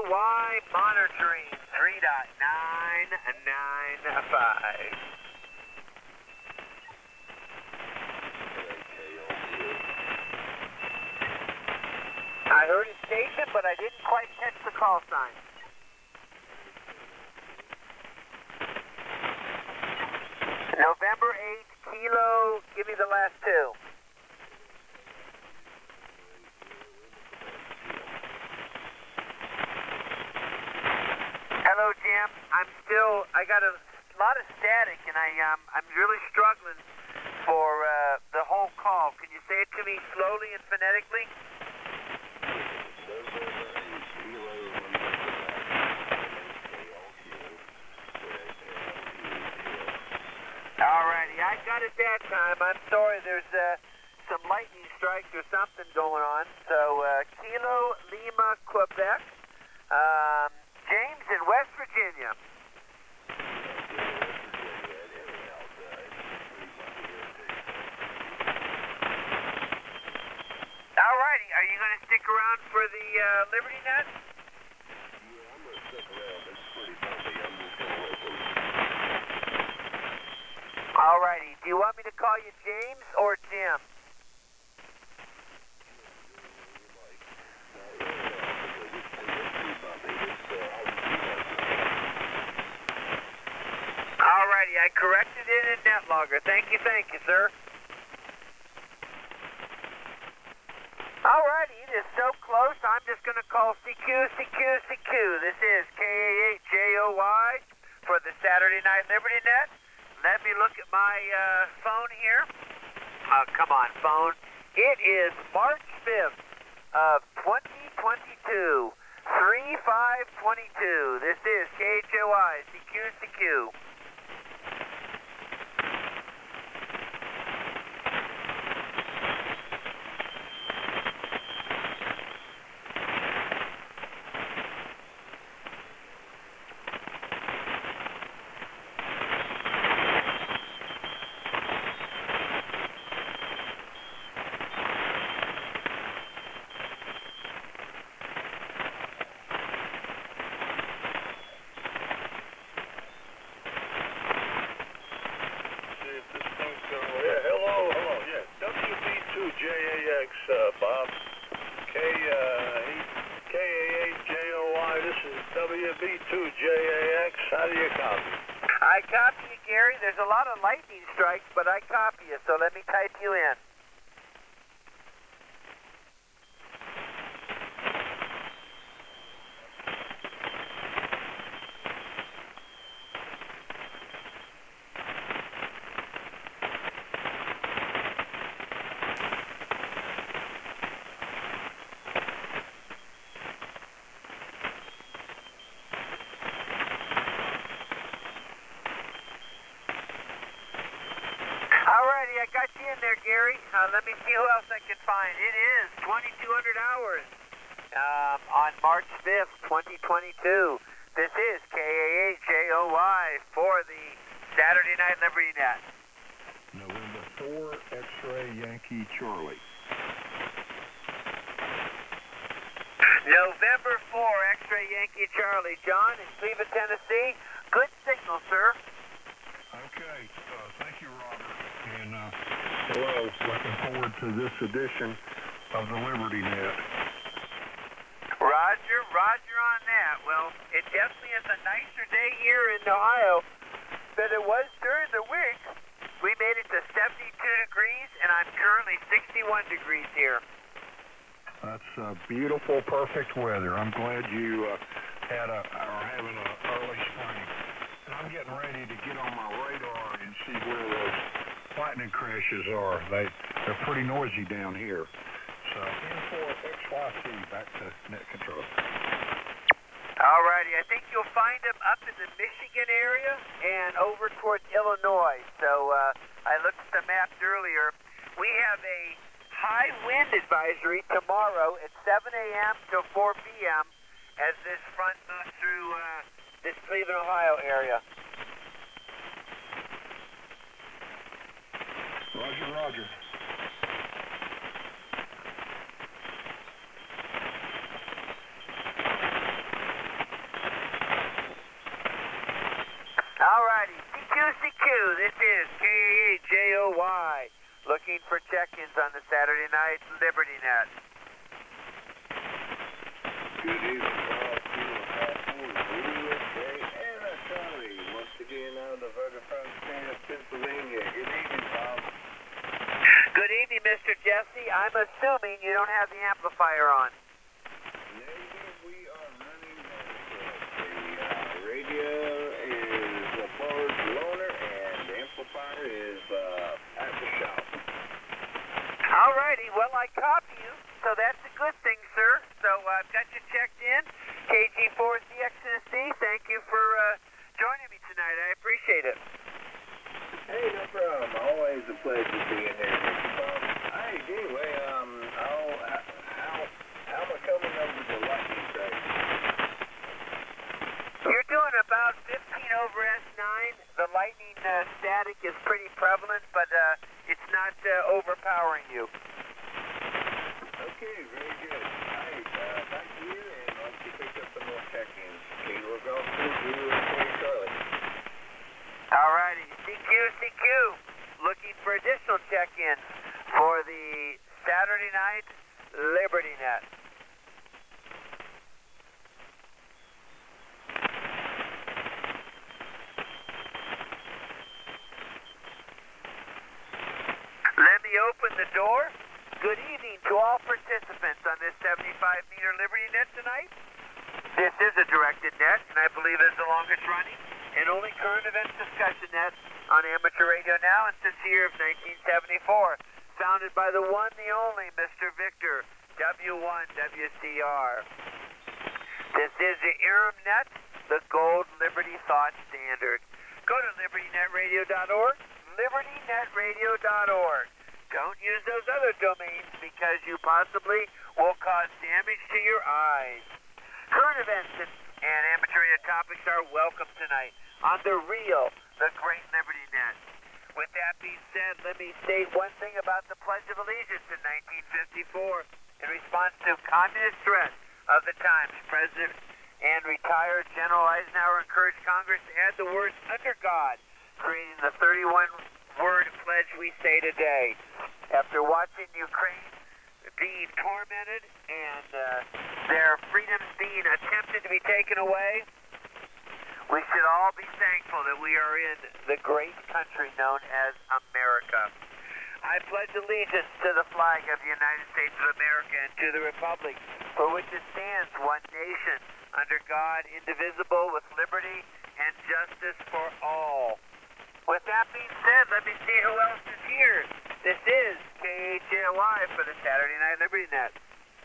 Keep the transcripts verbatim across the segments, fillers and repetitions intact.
O Y monitoring three point nine nine five. I heard his station, but I didn't quite catch the call sign. November eighth, Kilo, give me the last two. Hello, Jim. I'm still, I got a lot of static, and I, um, I'm really struggling for uh, the whole call. Can you say it to me slowly and phonetically? Alrighty, I got it that time. I'm sorry, there's uh, some lightning strikes or something going on. So, uh, Kilo, Lima, Quebec, um, James in West Virginia. Alrighty, are you going to stick around for the uh, Liberty Net? Yeah, I'm going to stick around. It's pretty bumpy. I'm just going to listen. Alrighty, do you want me to call you James or Jim? Alrighty, I corrected it in NetLogger. Thank you, thank you, sir. Alrighty, it is so close, I'm just going to call C Q, C Q, C Q. This is K A eight J O Y for the Saturday Night Liberty Net. Let me look at my uh, phone here. Oh, come on, phone. It is March fifth of twenty twenty-two, three five twenty-two. This is K H O I, C Q, C Q. J A X, uh, Bob. K, uh, K A eight J O Y, this is W B two J A X. How do you copy? I copy you, Gary. There's a lot of lightning strikes, but I copy you, so let me type you in. Alrighty, I got you in there, Gary. Uh, let me see who else I can find. It is twenty-two hundred hours um, on March fifth, twenty twenty-two. This is K A eight J O Y for the Saturday Night Liberty Net. November four, X-Ray Yankee Charlie. November four, X-Ray Yankee Charlie. John in Cleveland, Tennessee. Good signal, sir. Okay, uh, thank you, Robert. And uh, hello, looking forward to this edition of the Liberty Net. Roger, roger on that. Well, it definitely is a nicer day here in Ohio than it was during the week. We made it to seventy-two degrees, and I'm currently sixty-one degrees here. That's uh, beautiful, perfect weather. I'm glad you uh, had a, are having an early spring. And I'm getting ready to get on my radar and see where those lightning crashes are. They, they're pretty noisy down here. So, N four X Y C, back to net control. Alrighty, I think you'll find them up in the Michigan area and over towards Illinois. So uh, I looked at the maps earlier. We have a high wind advisory tomorrow at seven A M till four P M as this front moves through uh, this Cleveland, Ohio area. Roger, roger. this is K A A J O Y, looking for check-ins on the Saturday Night Liberty Net. Good evening, Bob. And a Charlie, once again out of the Vertifone state of Pennsylvania. Good evening, Bob. Good evening, Mister Jesse. I'm assuming you don't have the amplifier on. Negative, we are running the uh, radio is a forward loaner and the amplifier is uh, at the shop. All righty. Well, I copy you, so that's a good thing, sir. So uh, I've got you checked in. K G four C X N C, thank you for uh, joining me tonight. I appreciate it. Hey, no problem. Always a pleasure being here with you, Bob. Hey, anyway, um, how, how, how am I coming over the lightning track? You're doing about fifteen over S nine. The lightning uh, static is pretty prevalent, but uh, it's not uh, overpowering you. Okay, very good. Hey, uh, back to you, and once you pick up some more check-ins, Kilo Golf two, zero, four, Charlie. All righty. C Q, C Q, looking for additional check-ins for the Saturday Night Liberty Net. Let me open the door. Good evening to all participants on this seventy-five meter Liberty Net tonight. This is a directed net, and I believe it's the longest running and only current events discussion net on amateur radio now and since the year of nineteen seventy-four. Founded by the one, the only, Mister Victor, W one W C R. This is the Aram Net, the Gold Liberty Thought Standard. Go to liberty net radio dot org, liberty net radio dot org. Don't use those other domains because you possibly will cause damage to your eyes. Current events and, and amateur radio topics are welcome tonight on the real, the Great Liberty Net. With that being said, let me state one thing about the Pledge of Allegiance in nineteen fifty-four. In response to communist threats of the times, President and retired General Eisenhower encouraged Congress to add the words "under God," creating the thirty-one word pledge we say today. After watching Ukraine being tormented and uh, their freedoms being attempted to be taken away, we should all be thankful that we are in the great country known as America. I pledge allegiance to the flag of the United States of America and to the republic for which it stands, one nation, under God, indivisible, with liberty and justice for all. With that being said, let me see who else is here. This is K A J O Y for the Saturday Night Liberty Net.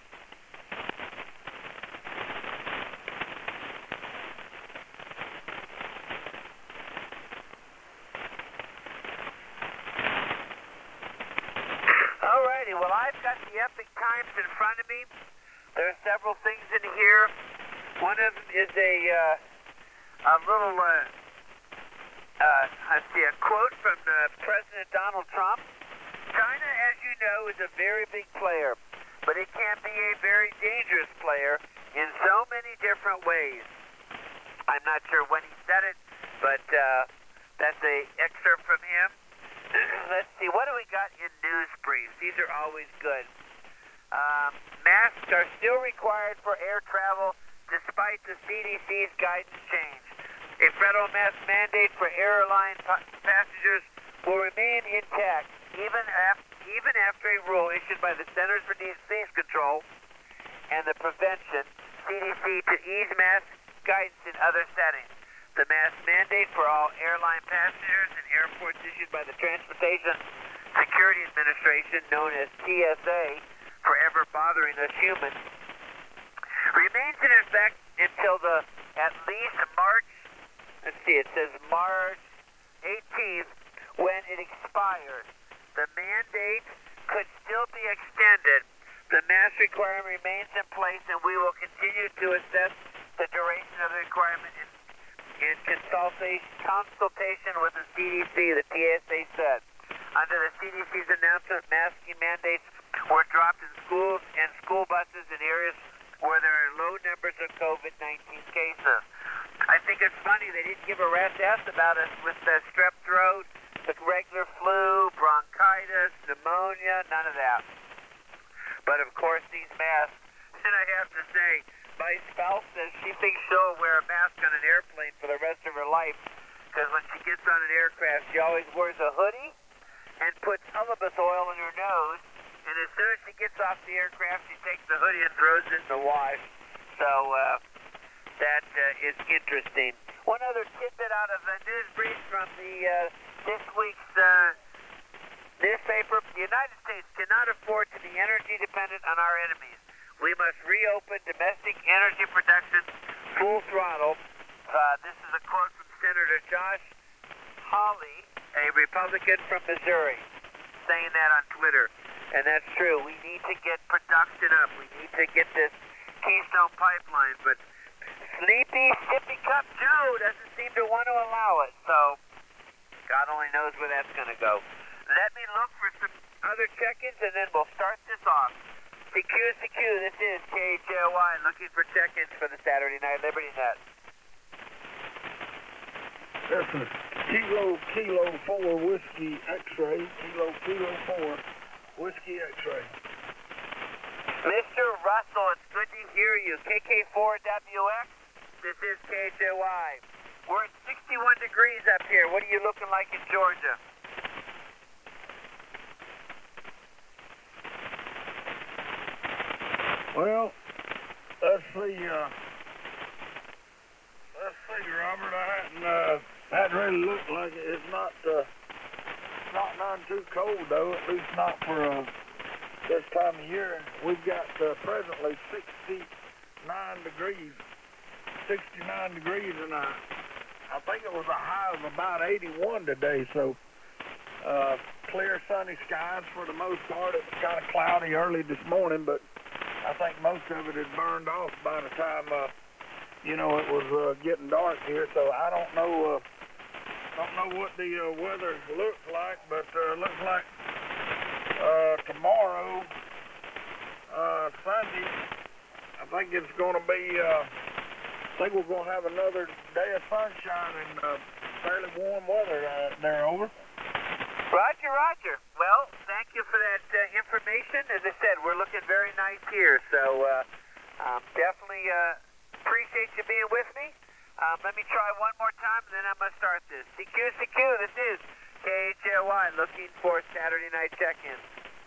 Alrighty, well, I've got the Epic Times in front of me. There are several things in here. One of them is a, uh, a little... Uh, Uh, I see a quote from uh, President Donald Trump. China, as you know, is a very big player, but it can be a very dangerous player in so many different ways. I'm not sure when he said it, but uh, that's an excerpt from him. Let's see, what do we got in news briefs? These are always good. Um, masks are still required for air travel despite the C D C's guidance change. A federal mask mandate for airline pa- passengers will remain intact even after, even after a rule issued by the Centers for Disease Control and the Prevention, C D C, to ease mask guidance in other settings. The mask mandate for all airline passengers in airports issued by the Transportation Security Administration, known as T S A, forever bothering us humans, remains in effect until the at least March Let's see, it says March eighteenth when it expires. The mandate could still be extended. The mask requirement remains in place, and we will continue to assess the duration of the requirement in, in consultation, consultation with the C D C, the T S A said. Under the C D C's announcement, masking mandates were dropped in schools and school buses in areas where there are low numbers of COVID nineteen cases. I think it's funny they didn't give a rat's ass about us with the strep throat, that. But of course, these masks, and I have to say, my spouse says she thinks she'll wear a mask on an airplane for the rest of her life, because when she gets on an aircraft, she always wears a hoodie and puts halibut oil in her nose, and as soon as she gets off the aircraft, she takes the hoodie and throws it in the wash. So uh, that uh, is interesting. One other tidbit out of the news brief from the uh, this week's uh, newspaper: the United States cannot afford to be energy dependent on our enemies. We must reopen domestic energy production full throttle. Uh, this is a quote from Senator Josh Hawley, a Republican from Missouri, saying that on Twitter. And that's true. We need to get production up. We need to get this Keystone Pipeline. But Sleepy Sippy Cup Joe doesn't seem to want to allow it. So God only knows where that's going to go. Let me look for some other check-ins, and then we'll start this off. C Q, C Q, this is K H L Y looking for check-ins for the Saturday Night Liberty Net. This is Kilo, Kilo four, Whiskey X-Ray, Kilo, Kilo four, Whiskey X-Ray. Mister Russell, it's good to hear you. K K four W X, this is K H L Y. We're at sixty-one degrees up here. What are you looking like in Georgia? Well, let's see, uh, let's see, Robert, I hadn't, uh, hadn't really looked like it. It's not, uh, it's not none too cold, though, at least not for, uh, this time of year. We've got, uh, presently sixty-nine degrees, sixty-nine degrees, and I, I think it was a high of about eighty-one today, so, uh, clear sunny skies for the most part. It was kind of cloudy early this morning, but I think most of it had burned off by the time, uh, you know, it was uh, getting dark here. So I don't know, uh, don't know what the uh, weather looks like, but uh, looks like uh, tomorrow, uh, Sunday, I think it's going to be. Uh, I think we're going to have another day of sunshine and uh, fairly warm weather uh, there. Over. Roger, Roger. Well, thank you for that uh, information. As I said, we're looking very nice here, so uh, um, definitely uh, appreciate you being with me. Um, let me try one more time, and then I'm going to start this. C Q, C Q, this is K H L Y looking for Saturday night check-ins.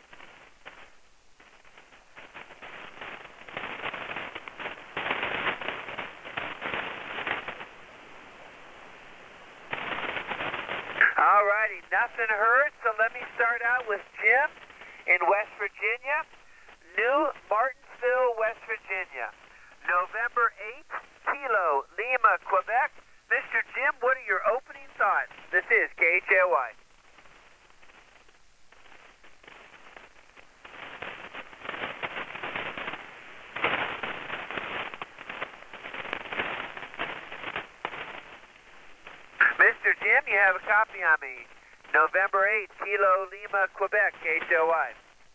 All righty, nothing heard, so let me start out with Jim in West Virginia, New Martinsville, West Virginia, November eighth, Kilo, Lima, Quebec. Mister Jim, what are your opening thoughts? This is K H L Y. Mister Jim, you have a copy on me. November eighth, Kilo, Lima, Quebec, K H L Y.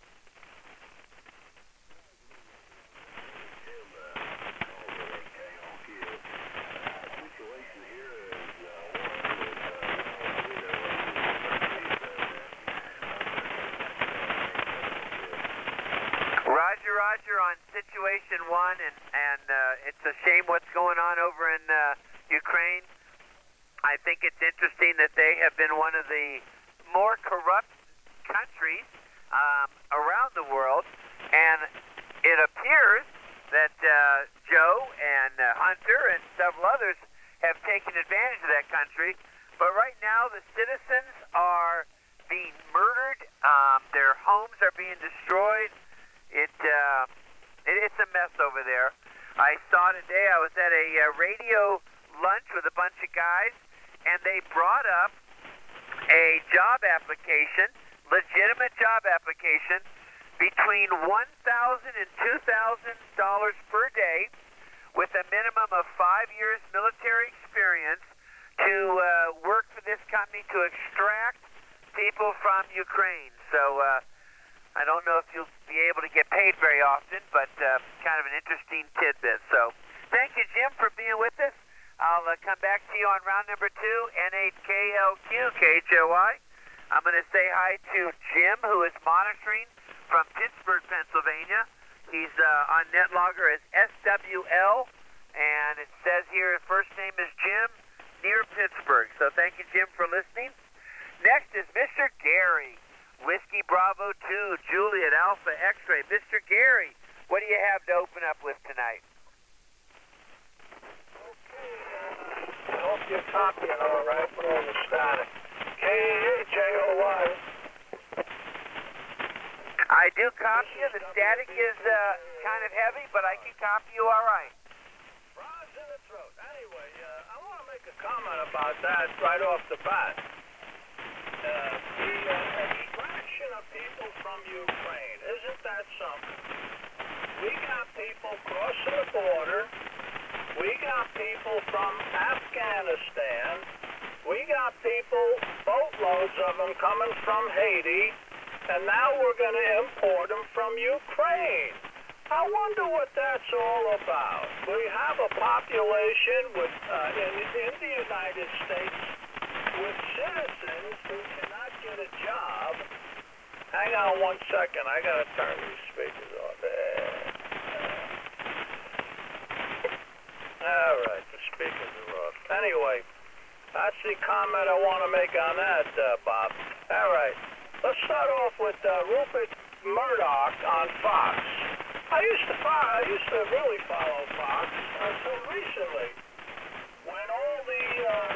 Roger, Roger on situation one, and, and uh, it's a shame what's going on over in uh, Ukraine. I think it's interesting that they have been one of the more corrupt countries um, around the world, and it appears that uh, Joe and uh, Hunter and several others have taken advantage of that country. But right now, the citizens are being murdered. Um, their homes are being destroyed. It, uh, it it's a mess over there. I saw today, I was at a uh, radio lunch with a bunch of guys, and they brought up a job application, legitimate job application, between one thousand dollars and two thousand dollars per day, with a minimum of five years military experience, to uh, work for this company to extract people from Ukraine. So uh, I don't know if you'll be able to get paid very often, but uh, kind of an interesting tidbit. So thank you, Jim, for being with us. I'll uh, come back to you on round number two, N eight K L Q, K H O Y. I'm going to say hi to Jim, who is monitoring from Pittsburgh, Pennsylvania. He's uh, on NetLogger as S W L, and it says here his first name is Jim, near Pittsburgh. So thank you, Jim, for listening. Next is Mister Gary, Whiskey Bravo two, Juliet Alpha X-Ray. Mister Gary, what do you have to open up with tonight? I hope you're copying all right with all the static. K A H J O Y. I do copy you. The static is uh, kind of heavy, but I can copy you all right. Frogs in the throat. Anyway, uh, I want to make a comment about that right off the bat. Uh, the uh, extraction of people from Ukraine, isn't that something? We got people crossing the border. We got people from Afghanistan. We got people, boatloads of them, coming from Haiti. And now we're going to import them from Ukraine. I wonder what that's all about. We have a population with, uh, in, in the United States with citizens who cannot get a job. Hang on one second. I got to turn these speakers on. There. All right, the speakers are off. Anyway, that's the comment I want to make on that, uh, Bob. All right. Let's start off with uh, Rupert Murdoch on Fox. I used to follow, I used to really follow Fox until recently, when all the uh,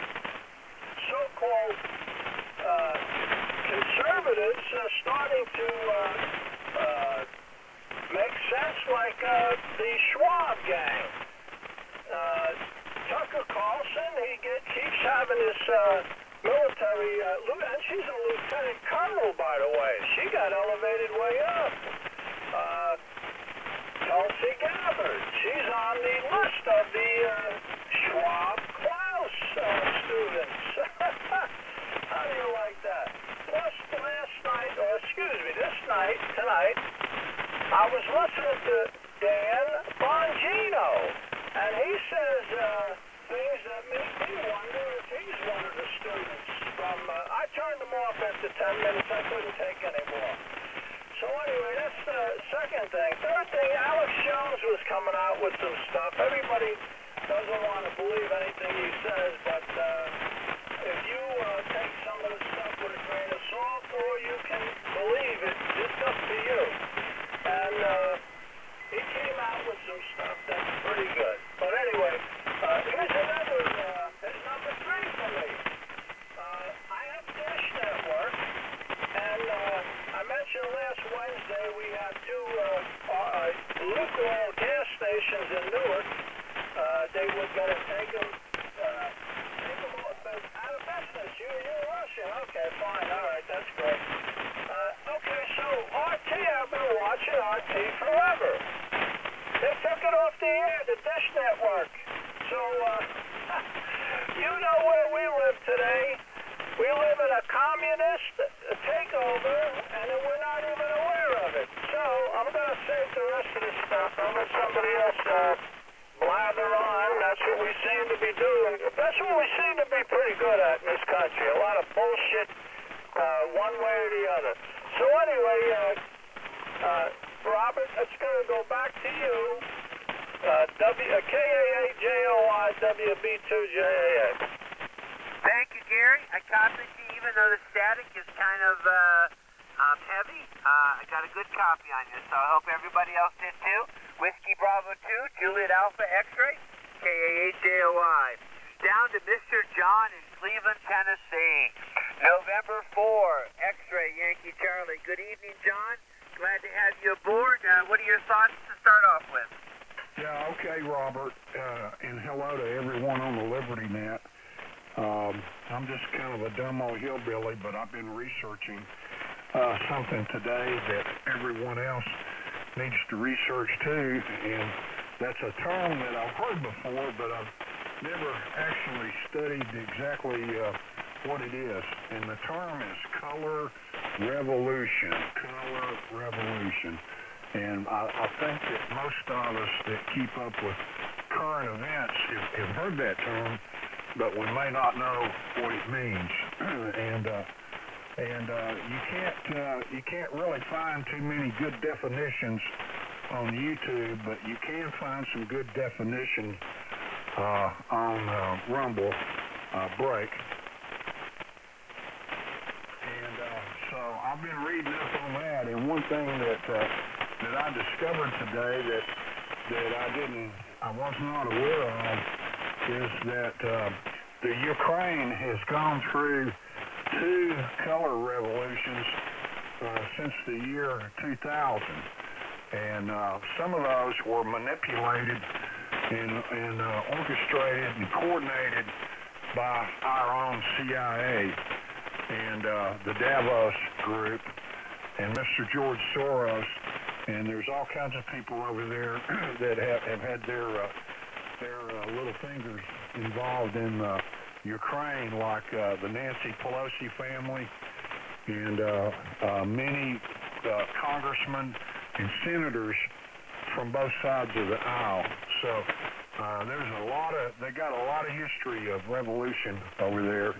so-called uh, conservatives are starting to uh, uh, make sense, like uh, the Schwab gang. Uh, Tucker Carlson, he get, keeps having this. Uh, military, uh, and she's a lieutenant colonel, by the way. She got elevated way up. Uh, Tulsi Gabbard, she's on the list of the uh, Schwab Klaus uh, students. How do you like that? Plus, last night, or excuse me, this night, tonight, I was listening to Dan Bongino, and he says, uh, things that make me wonder if he's one of the students from, uh, I turned them off after ten minutes, I couldn't take any more. So anyway, that's the second thing. Third thing, Alex Jones was coming out with some stuff. Everybody doesn't want to believe anything he says, but uh, if you uh, take some of the stuff with a grain of salt, or you can believe it, it's up to you. And uh, he came out with some stuff that's pretty good. But anyway, Uh, here's another, uh, number three for me. Uh, I have Dish Network, and uh, I mentioned last Wednesday we had two uh, uh, lukewarm gas stations in Newark. Uh, they were going to take them, uh, take them out of business. You, you're Russian. Okay, fine. All right, that's great. Uh, okay, so R T, I've been watching R T forever. They took it off the air, the Dish Network. So, uh, you know where we live today. We live in a communist takeover, and we're not even aware of it. So, I'm going to save the rest of this stuff. I'll let somebody else uh, blather on. That's what we seem to be doing. That's what we seem to be pretty good at in this country. A lot of bullshit, uh, one way or the other. So, anyway, uh, uh, Robert, it's going to go back to you. Uh, W uh, K A A J O I W B two J A A. Thank you, Gary. I copied you, even though the static is kind of uh, um, heavy. Uh, I got a good copy on you, so I hope everybody else did too. Whiskey Bravo two, Juliet Alpha X-Ray, K A A J O I. Down to Mister John in Cleveland, Tennessee. November fourth, X-Ray, Yankee Charlie. Good evening, John. Glad to have you aboard. Uh, what are your thoughts to start off with? Yeah, okay, Robert, uh, and hello to everyone on the Liberty Net. Um, I'm just kind of a dumb old hillbilly, but I've been researching uh, something today that everyone else needs to research too, and that's a term that I've heard before, but I've never actually studied exactly uh, what it is. And the term is color revolution, color revolution. And I, I think that most of us that keep up with current events have, have heard that term, but we may not know what it means. and uh, and uh, you can't uh, you can't really find too many good definitions on YouTube, but you can find some good definitions uh, on uh, Rumble uh, break. And uh, so I've been reading up on that, and one thing that uh, that I discovered today that that I didn't I was not aware of is that uh, the Ukraine has gone through two color revolutions uh, since the year two thousand, and uh, some of those were manipulated and, and uh, orchestrated and coordinated by our own C I A and uh, the Davos Group and Mister George Soros, and there's all kinds of people over there that have, have had their uh, their uh, little fingers involved in uh, Ukraine, like uh, the Nancy Pelosi family and uh, uh, many uh, congressmen and senators from both sides of the aisle. So uh, there's a lot of, they got a lot of history of revolution over there,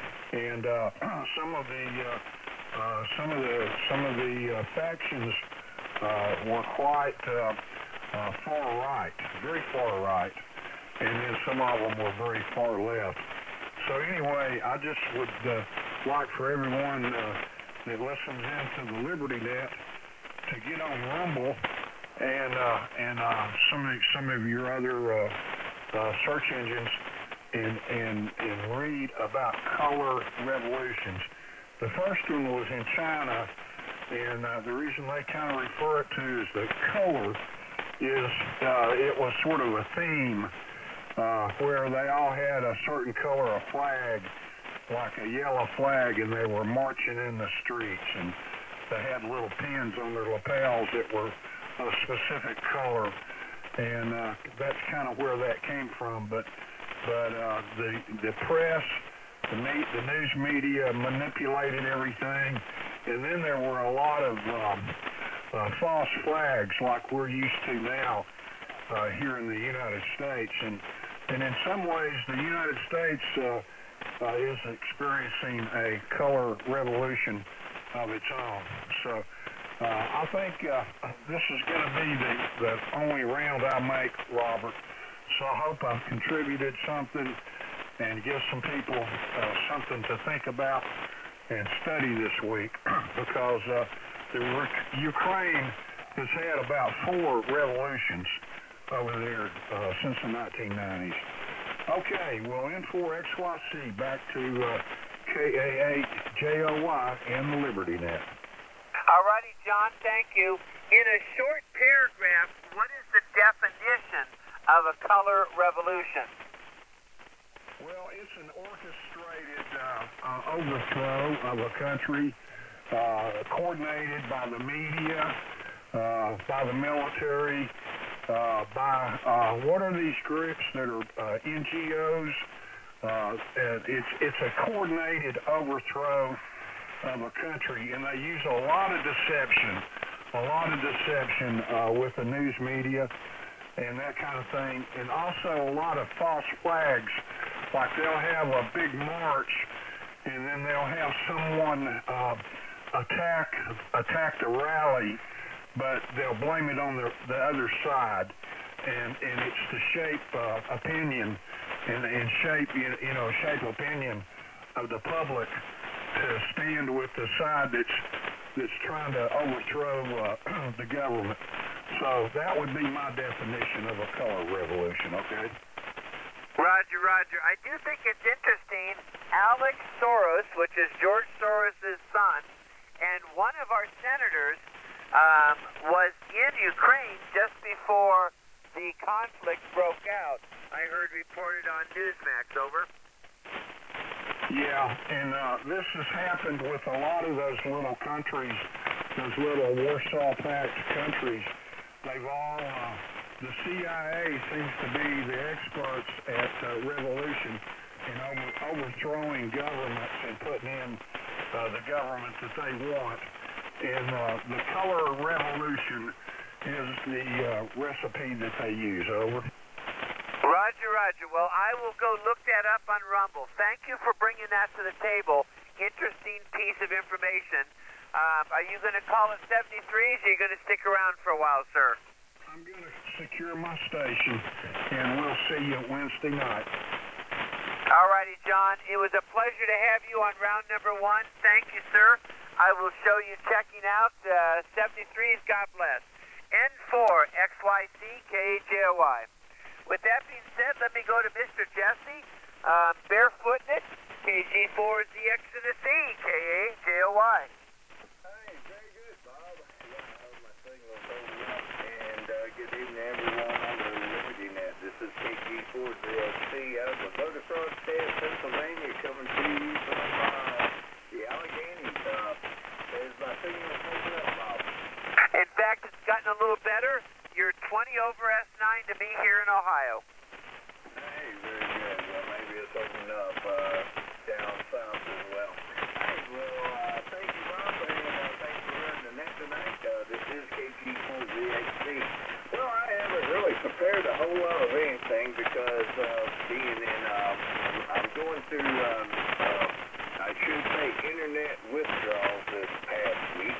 and uh, some of the uh, uh, some of the some of the uh, factions uh, were quite uh, uh, far right, very far right, and then some of them were very far left. So anyway, I just would uh, like for everyone uh, that listens into the Liberty Net to get on Rumble and uh, and uh, some of some of your other uh, uh, search engines and and and read about color revolutions. The first one was in China, and uh, the reason they kind of refer it to as the color is uh, it was sort of a theme. Uh, where they all had a certain color of flag, like a yellow flag, and they were marching in the streets, and they had little pins on their lapels that were a specific color, and uh, that's kind of where that came from. But but uh, the the press, the, me- the news media manipulated everything, and then there were a lot of um, uh, false flags like we're used to now uh, here in the United States, and And in some ways, the United States uh, uh, is experiencing a color revolution of its own. So uh, I think uh, this is going to be the, the only round I make, Robert. So I hope I've contributed something and give some people uh, something to think about and study this week, because uh, the Ukraine has had about four revolutions over there uh, since the nineteen nineties. Okay, well, N four X Y C, back to uh, K A eight J O Y and the Liberty Net. All righty, John, thank you. In a short paragraph, what is the definition of a color revolution? Well, it's an orchestrated uh, uh, overthrow of a country, uh, coordinated by the media, uh, by the military, Uh, by uh, what are these groups that are uh, N G Os? Uh, it's it's a coordinated overthrow of a country, and they use a lot of deception, a lot of deception uh, with the news media and that kind of thing, and also a lot of false flags. Like they'll have a big march, and then they'll have someone uh, attack attack the rally, but they'll blame it on the, the other side, and, and it's to shape uh, opinion and, and shape, you, you know, shape opinion of the public to stand with the side that's that's trying to overthrow uh, the government. So that would be my definition of a color revolution, okay? Roger, Roger. I do think it's interesting. Alex Soros, which is George Soros' son, and one of our senators Um, was in Ukraine just before the conflict broke out. I heard reported on Newsmax. Over. Yeah, and uh, this has happened with a lot of those little countries, those little Warsaw Pact countries. They've all, uh, the C I A seems to be the experts at uh, revolution and over, overthrowing governments and putting in uh, the government that they want. And uh, the color revolution is the uh, recipe that they use. Over. Roger, Roger. Well, I will go look that up on Rumble. Thank you for bringing that to the table. interesting piece of information. Um, are you going to call it seventy-threes, or are you going to stick around for a while, sir? I'm going to secure my station, and we'll see you Wednesday night. All righty, John. It was a pleasure to have you on round number one. Thank you, sir. I will show you checking out uh, seventy-threes. God bless. N four X Y C K A J O Y. With that being said, let me go to Mister Jesse. Um, Barefootness, K G four Z X to the C, K A J O Y. Hey, very good, Bob. Yeah, I hope my signal's holding up. And uh, good evening, everyone on the Liberty Net. This is K G four Z X C out of the Motocross State of Pennsylvania, coming to you from uh, the Alleghenies. Uh, is my signal holding up, Bob? In fact, it's gotten a little better. You're twenty over S nine to me here in Ohio. Hey, very good. Well, maybe it's opening up uh, down south as well. Hey, well, uh, thank you, Bob, and uh, thanks for running the net tonight. Uh, this is K G four Z X C. Well, I haven't really prepared a whole lot of anything because uh, being in, um, I'm going through, um, uh, I should say, internet withdrawals this past week.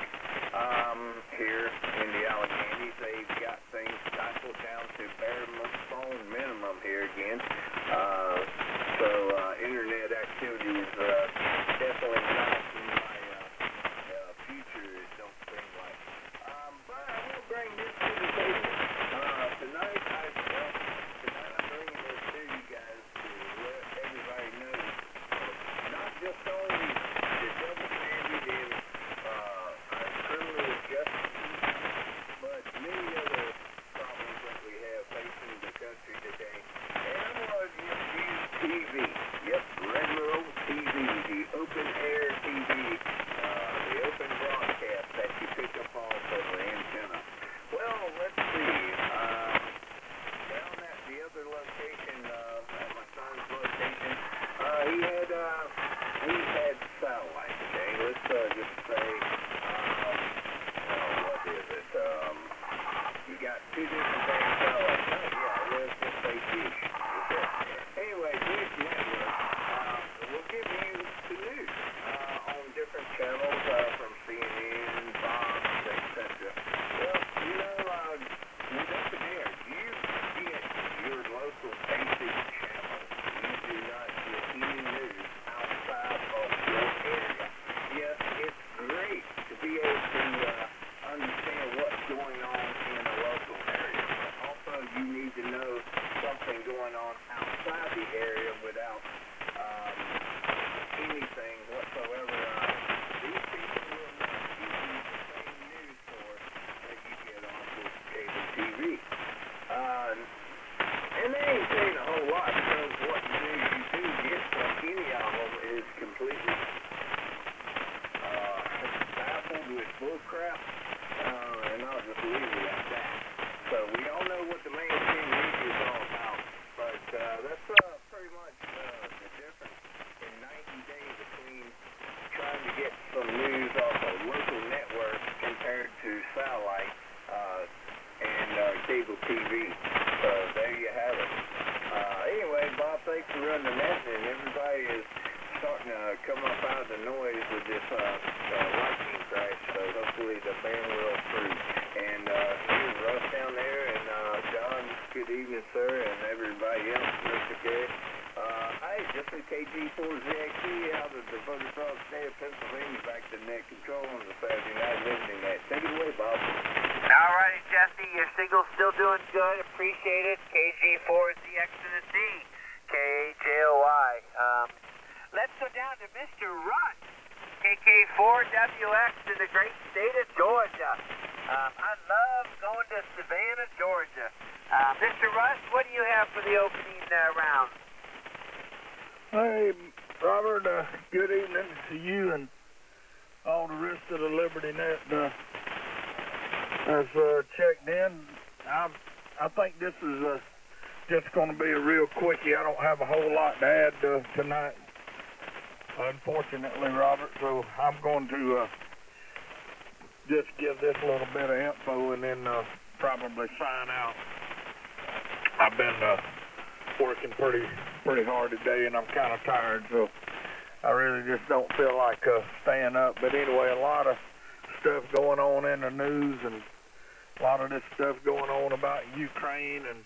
Um, here in the Alleghenies, they've got things tackled down to bare phone minimum here again. Uh, so, uh, internet activity is, uh, definitely not in my, uh, uh, future, it don't seem like. Um, but I will bring this to the table. Uh, tonight, I, well, tonight I'm bringing this to you guys to let everybody know, uh, not just only the double-handed in, uh, criminal justice, but many other problems that we have facing the country today. And I'm going to just use T V. Yep, regular old T V, the open air T V, uh, the open broadcast that you pick up off of the antenna. Well, let's see. Uh, down at the other location, uh, at my son's location, uh, he had, uh, we had satellite, okay? Let's uh, just say, um, oh, what is it? Um, you got two different things, satellite. Oh, yeah, let's just say Dish. Okay. Anyway, Dish Network uh, will give you the news uh, on different channels uh, from C N N, Fox, et cetera. Well, you know, uh, with open air, you get your local basic channel. You do not get any news outside of your area. Yes, it's great to be able to uh, understand what's going on in a local area, but also you need to know something going on outside the area without um, anything whatsoever. Uh, these people will not give you the same news source that you get on this cable T V. Uh, and they ain't saying a whole lot because what news you do get from any of them is completely uh, baffled with bullcrap, uh, and I'll just leave it at that. So we all know what the mainstream media is all about, but uh, that's uh, pretty much uh, the difference in ninety days between trying to get some news off a local network compared to satellite uh, and uh, cable T V. So there you have it. Uh, anyway, Bob, thanks for running the net, and everybody is starting to come up out of the noise with this uh, uh, lightning crash, so hopefully the band will through. And uh, here's Russ down there, and uh, John, good evening, sir, and everybody else, Mister K. Uh, hey, this is K G four Z X C out of the Motocross State of Pennsylvania, back to net control on the Saturday Night Liberty Net. Take it away, Bob. All righty, Jesse, your signal's still doing good. Appreciate it. K G four Z X to the C, K A J O Y. Um, let's go down to Mister Russ, K K four W X in the great state of Georgia. Um, I love going to Savannah, Georgia. Uh, Mister Russ, what do you have for the opening uh, round? Hey, Robert, uh, good evening to you and all the rest of the Liberty Net uh, that's uh, checked in. I, I think this is uh, just going to be a real quickie. I don't have a whole lot to add uh, tonight, unfortunately, Robert, so I'm going to uh, just give this little bit of info and then uh, probably sign out. I've been uh, working pretty pretty hard today, and I'm kind of tired, so I really just don't feel like uh, staying up. But anyway, a lot of stuff going on in the news, and a lot of this stuff going on about Ukraine, and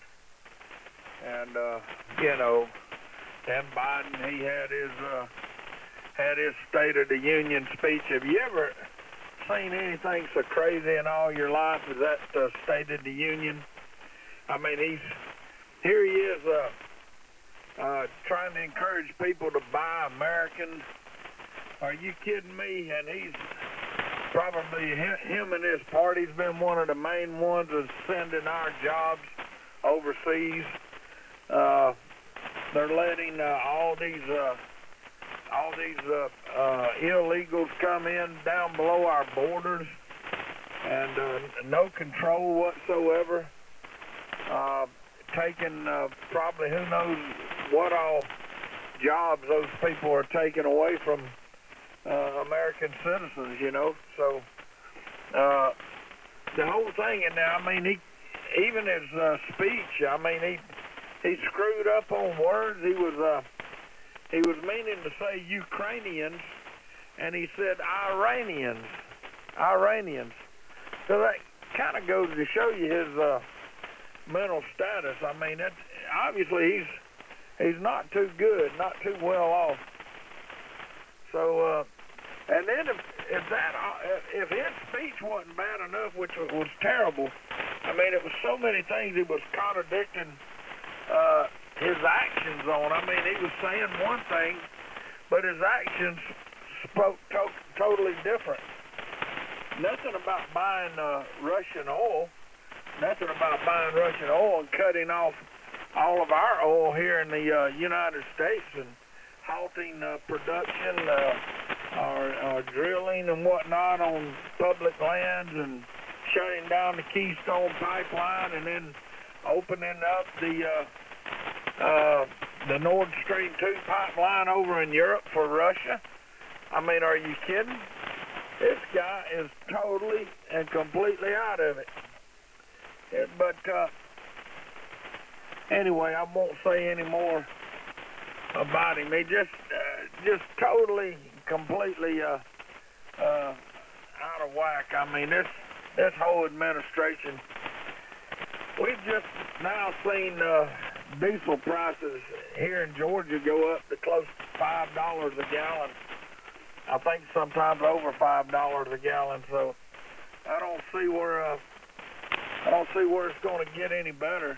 and uh, you know, and Biden, he had his uh, had his State of the Union speech. Have you ever seen anything so crazy in all your life as that uh, State of the Union? I mean, he's here. He is uh, uh, trying to encourage people to buy American. Are you kidding me? And he's probably him and his party's been one of the main ones of sending our jobs overseas. Uh, they're letting uh, all these uh, all these uh, uh, illegals come in down below our borders, and uh, no control whatsoever. Uh, taking uh, probably who knows what all jobs those people are taking away from uh, American citizens, you know. So uh, the whole thing, and now I mean, he even his uh, speech. I mean, he he screwed up on words. He was uh, he was meaning to say Ukrainians, and he said Iranians, Iranians. So that kind of goes to show you his uh, mental status. I mean, that's, obviously he's he's not too good, not too well off. So, uh, and then if, if that if his speech wasn't bad enough, which was, was terrible, I mean, it was so many things he was contradicting uh, his actions on. I mean, he was saying one thing, but his actions spoke to- totally different. Nothing about buying uh, Russian oil. Nothing about buying Russian oil and cutting off all of our oil here in the uh, United States and halting uh, production uh, or, or drilling and whatnot on public lands and shutting down the Keystone Pipeline and then opening up the uh, uh, the Nord Stream two pipeline over in Europe for Russia. I mean, are you kidding? This guy is totally and completely out of it. Yeah, but uh, anyway, I won't say any more about him. He just, uh, just totally, completely uh, uh, out of whack. I mean, this this whole administration. We've just now seen uh, diesel prices here in Georgia go up to close to five dollars a gallon. I think sometimes over five dollars a gallon. So I don't see where uh, I don't see where it's going to get any better.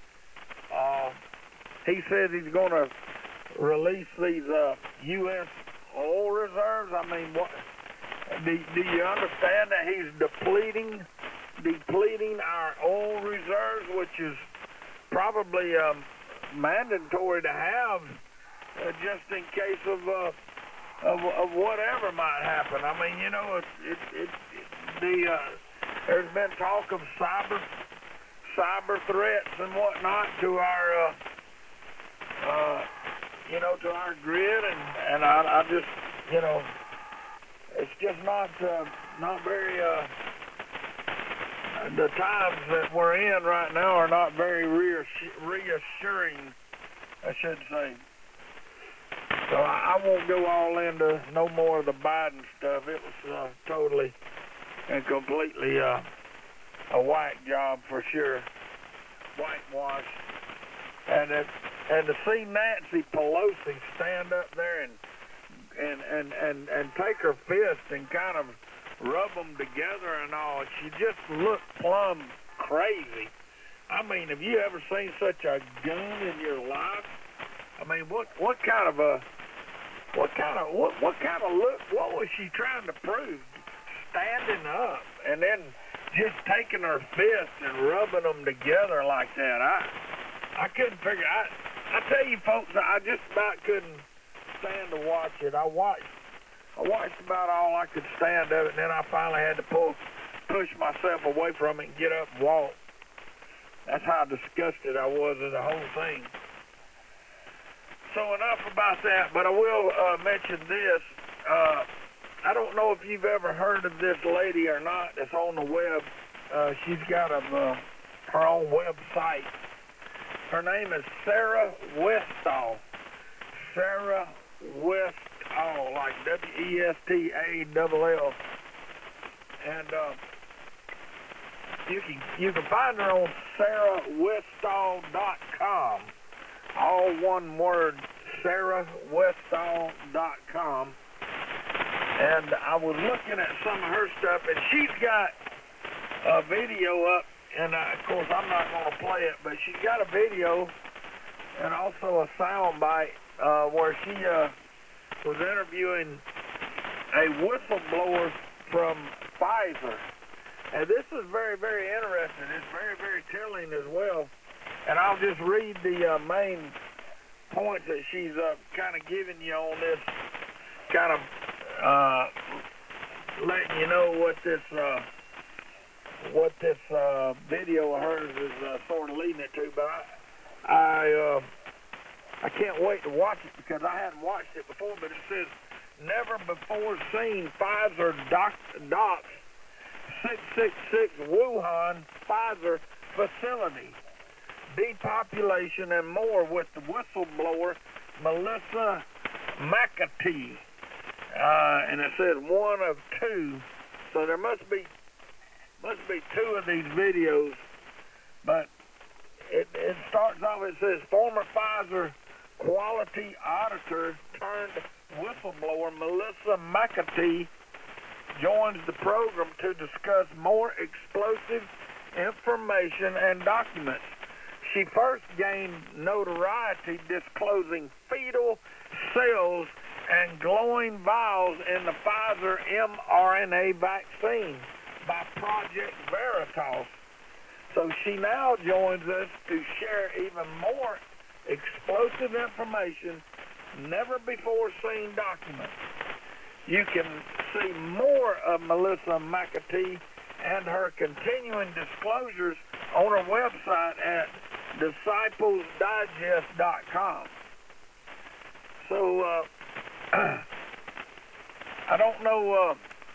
Uh, he says he's going to release these uh, U S oil reserves. I mean, what? Do, do you understand that he's depleting, depleting our oil reserves, which is probably um, mandatory to have uh, just in case of, uh, of of whatever might happen. I mean, you know, it's it, it, it the uh, there's been talk of cyber cyber threats and whatnot to our uh, uh, you know, to our grid, and and I, I just you know. It's just not uh, not very. Uh, the times that we're in right now are not very reassu- reassuring, I should say. So I, I won't go all into no more of the Biden stuff. It was uh, totally and completely uh, a whack job for sure, whitewash. And it, and to see Nancy Pelosi stand up there and. And, and, and, and take her fist and kind of rub them together and all. She just looked plumb crazy. I mean, have you ever seen such a gun in your life? I mean, what what kind of a what kind of what what kind of look? What was she trying to prove? Standing up and then just taking her fist and rubbing them together like that. I I couldn't figure. I I tell you, folks, I just about couldn't stand to watch it. I watched I watched about all I could stand of it, and then I finally had to pull push myself away from it and get up and walk. That's how disgusted I was at the whole thing. So enough about that, but I will uh, mention this. Uh, I don't know if you've ever heard of this lady or not that's on the web. Uh, she's got a, uh, her own website. Her name is Sarah Westall. Sarah Westall. All, like W E S T A L L. And uh, you can you can find her on Sarah Westall dot com. All one word, Sarah Westall dot com. And I was looking at some of her stuff, and she's got a video up, and uh, of course I'm not going to play it, but she's got a video and also a sound bite uh, where she uh, was interviewing a whistleblower from Pfizer. And this is very, very interesting. It's very, very telling as well. And I'll just read the uh, main points that she's uh, kind of giving you on this, kind of uh, letting you know what this uh, what this uh, video of hers is uh, sort of leading it to. But I I, uh, I can't wait to watch it because I hadn't watched it before. But it says, never before seen Pfizer doc, docs six six six Wuhan Pfizer facility, depopulation and more with the whistleblower Melissa McAtee. Uh, and it says one of two, so there must be must be two of these videos. But it, it starts off, it says former Pfizer quality auditor turned whistleblower Melissa McAtee joins the program to discuss more explosive information and documents. She first gained notoriety disclosing fetal cells and glowing vials in the Pfizer mRNA vaccine by Project Veritas. So she now joins us to share even more explosive information, never before seen documents. You can see more of Melissa McAtee and her continuing disclosures on her website at disciples digest dot com. So, uh, I don't know, uh,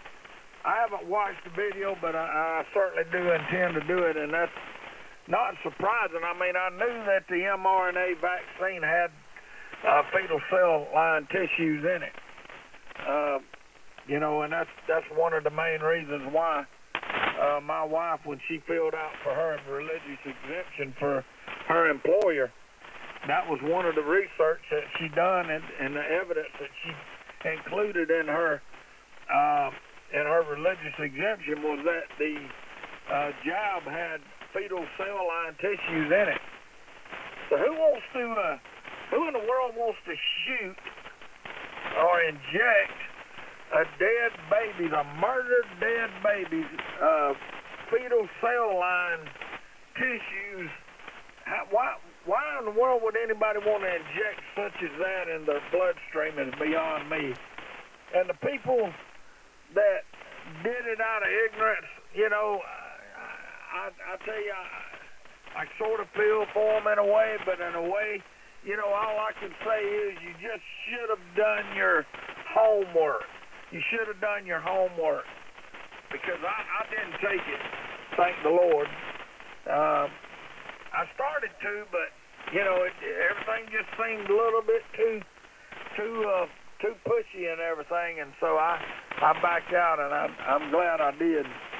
I haven't watched the video, but I, I certainly do intend to do it, and that's not surprising. I mean, I knew that the mRNA vaccine had uh, fetal cell line tissues in it. Uh, you know, and that's that's one of the main reasons why uh, my wife, when she filled out for her religious exemption for her employer, that was one of the research that she done, and, and the evidence that she included in her uh, in her religious exemption was that the uh, jab had fetal cell line tissues in it. So who wants to, uh, who in the world wants to shoot or inject a dead baby, a murdered dead baby's uh, fetal cell line tissues? How, why? Why in the world would anybody want to inject such as that in their bloodstream is beyond me. And the people that did it out of ignorance, you know, I, I tell you, I, I sort of feel for them in a way, but in a way, you know, all I can say is you just should have done your homework. You should have done your homework, because I, I didn't take it, thank the Lord. Uh, I started to, but you know, it, everything just seemed a little bit too, too, uh, too pushy and everything, and so I, I backed out, and I'm, I'm glad I did.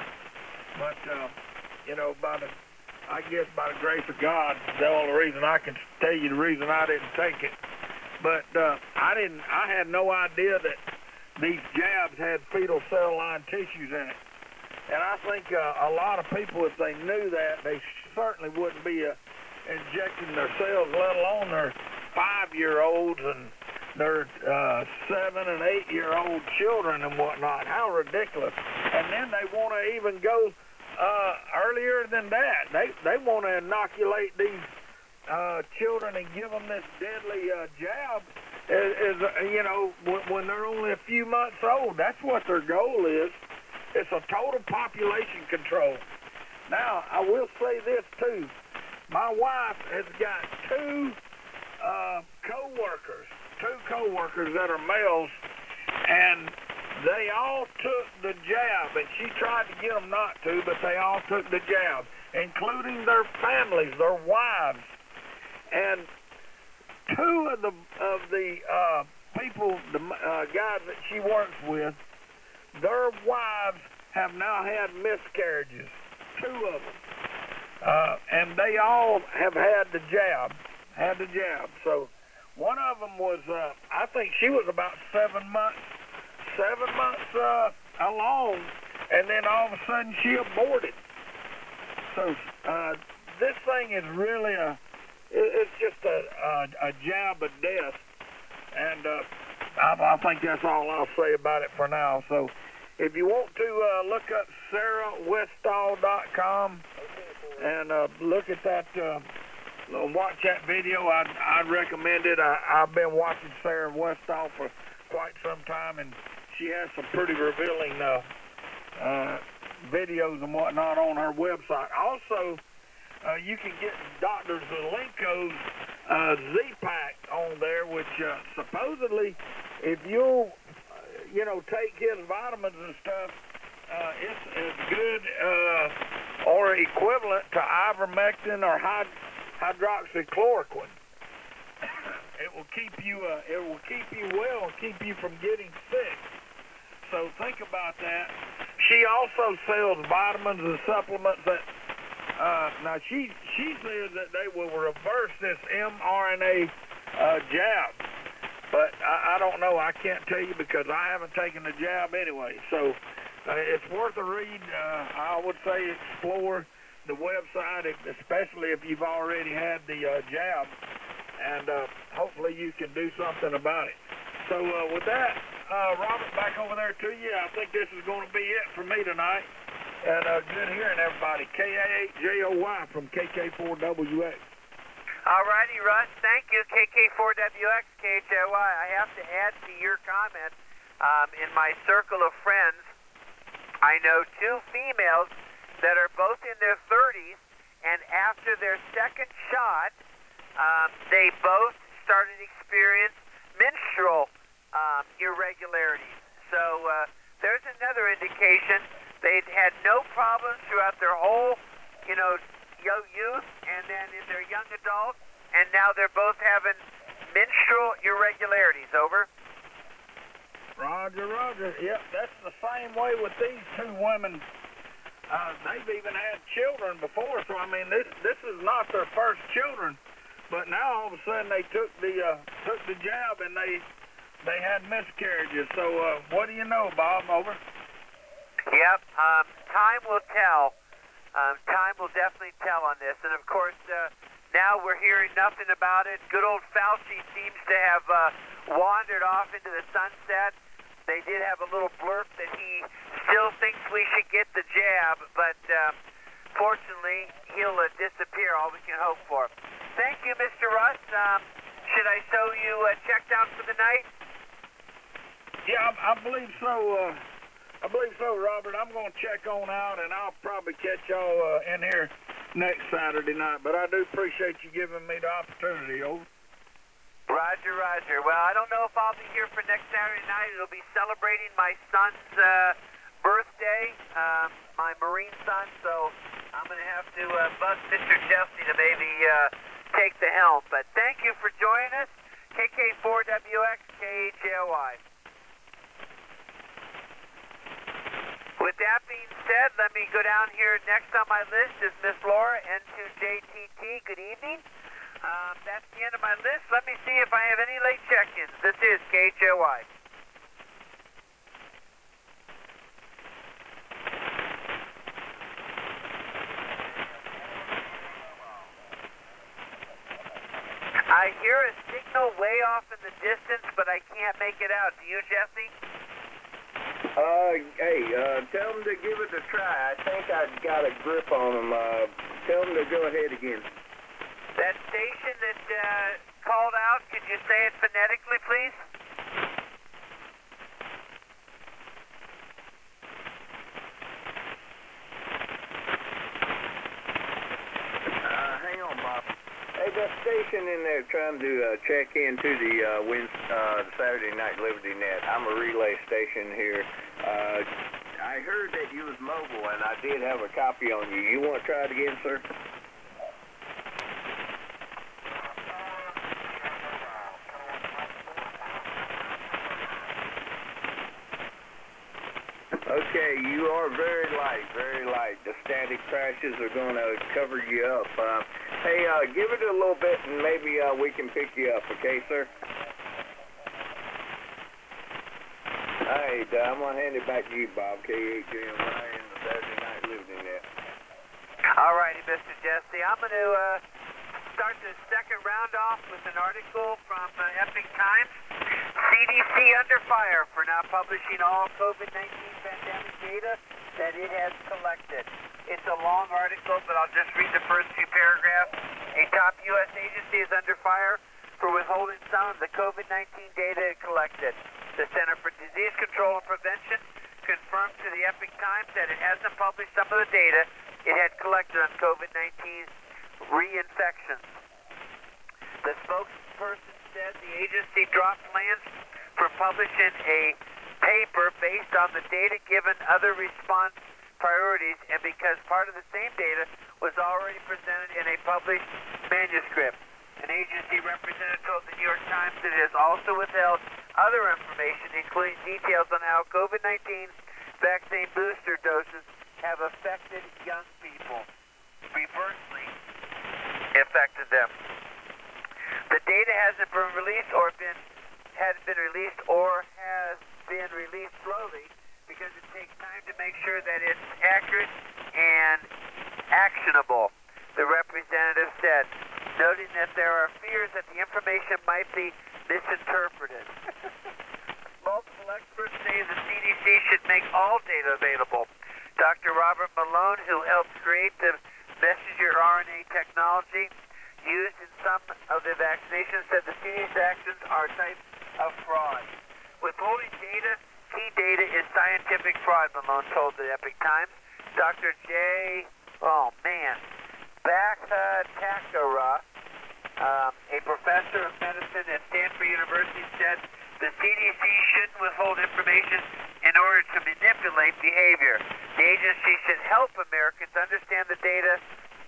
But uh, you know, by the, I guess by the grace of God, the only reason I can tell you the reason I didn't take it. But uh, I didn't, I had no idea that these jabs had fetal cell line tissues in it. And I think uh, a lot of people, if they knew that, they certainly wouldn't be uh, injecting their cells, let alone their five-year-olds and their uh, seven- and eight-year-old children and whatnot. How ridiculous. And then they want to even go uh, earlier than that. They they want to inoculate these uh, children and give them this deadly uh, jab, as, as, uh, you know, when, when they're only a few months old. That's what their goal is. It's a total population control. Now, I will say this, too. My wife has got two uh, co-workers, two co-workers that are males, and they all took the jab, and she tried to get them not to, but they all took the jab, including their families, their wives. And two of the, of the uh, people, the uh, guys that she works with, their wives have now had miscarriages, two of them. Uh, and they all have had the jab, had the jab. So one of them was, uh, I think she was about seven months, seven months uh, along, and then all of a sudden she aborted. So uh, this thing is really a, it's just a, a, a jab of death. And uh, I, I think that's all I'll say about it for now. So if you want to uh, look up Sarah Westall dot com and uh, look at that, uh, watch that video, I'd, I'd recommend it. I, I've been watching Sarah Westall for quite some time, and she has some pretty revealing uh, uh, videos and whatnot on her website. Also, uh, you can get Doctor Zelenko's uh, Z-Pack on there, which uh, supposedly, if you, you know, take his vitamins and stuff, uh, it's as good uh, or equivalent to ivermectin or hyd hydroxychloroquine. It will keep you, uh, it will keep you well and keep you from getting sick. So think about that. She also sells vitamins and supplements that. Uh, now she she says that they will reverse this mRNA uh, jab, but I, I don't know. I can't tell you because I haven't taken the jab anyway. So uh, it's worth a read. Uh, I would say explore the website, especially if you've already had the uh, jab, and uh, hopefully you can do something about it. So uh, with that, uh, Robert, back over there to you. I think this is going to be it for me tonight. And uh, good hearing everybody. K A eight J O Y from K K four W X. All righty, Russ. Thank you, K K four W X, K H A Y. I have to add to your comment. Um, in my circle of friends, I know two females that are both in their thirties, and after their second shot, um, they both started to experience menstrual um, irregularities. So uh, there's another indication. They'd had no problems throughout their whole, you know, youth, and then in their young adult, and now they're both having menstrual irregularities. Over. Roger, Roger. Yep, that's the same way with these two women. Uh, they've even had children before, so I mean, this this is not their first children, but now all of a sudden they took the uh, took the jab and they they had miscarriages. So uh, what do you know, Bob? Over. Yep, um, time will tell. Um, time will definitely tell on this. And, of course, uh, now we're hearing nothing about it. Good old Fauci seems to have uh, wandered off into the sunset. They did have a little blurb that he still thinks we should get the jab, but um, fortunately, he'll uh, disappear, all we can hope for. Thank you, Mister Russ. Um, should I show you uh, checked out for the night? Yeah, I, I believe so. Uh I believe so, Robert. I'm going to check on out, and I'll probably catch y'all uh, in here next Saturday night. But I do appreciate you giving me the opportunity, over. Roger, Roger. Well, I don't know if I'll be here for next Saturday night. It'll be celebrating my son's uh, birthday, um, my Marine son, so I'm going to have to uh, bug Mister Chesney to maybe uh, take the helm. But thank you for joining us. K K four W X, K H A Y. With that being said, let me go down here. Next on my list is Miss Laura, N two J T T. Good evening. Um, that's the end of my list. Let me see if I have any late check-ins. This is K H A Y. I hear a signal way off in the distance, but I can't make it out. Do you, Jesse? Uh, hey, uh, tell them to give it a try. I think I've got a grip on them. Uh, tell them to go ahead again. That station that uh, called out, could you say it phonetically, please? Uh, hang on, Bob. Hey, that station in there trying to uh, check into the uh, Wednesday, uh, Saturday Night Liberty Net. I'm a relay station here. Uh, I heard that you was mobile, and I did have a copy on you. You want to try it again, sir? Hey, you are very light, very light. The static crashes are going to cover you up. Uh, hey, uh, give it a little bit and maybe uh, we can pick you up, okay, sir? All right, uh, I'm going to hand it back to you, Bob, K A J O Y, and the Saturday Night Liberty Net. All righty, Mister Jesse. I'm going to uh, start the second round off with an article from uh, Epic Times. C D C under fire for not publishing all COVID nineteen pandemic data that it has collected. It's a long article, but I'll just read the first few paragraphs. A top U S agency is under fire for withholding some of the COVID nineteen data it collected. The Center for Disease Control and Prevention confirmed to the Epic Times that it hasn't published some of the data it had collected on COVID nineteen reinfections. The spokesperson said the agency dropped plans for publishing a paper based on the data given other response priorities and because part of the same data was already presented in a published manuscript. An agency representative told the New York Times that it has also withheld other information, including details on how COVID nineteen vaccine booster doses have affected young people, reversely affected them. The data hasn't been released or been has been released or has been released slowly because it takes time to make sure that it's accurate and actionable, the representative said, noting that there are fears that the information might be misinterpreted. Multiple experts say the C D C should make all data available. Doctor Robert Malone, who helped create the messenger R N A technology used in some of the vaccinations, said the C D C's actions are types of fraud. Withholding data, key data is scientific fraud, Malone told the Epic Times. Doctor J. Oh, man. Bhattacharya, um, a professor of medicine at Stanford University, said the C D C shouldn't withhold information in order to manipulate behavior. The agency should help Americans understand the data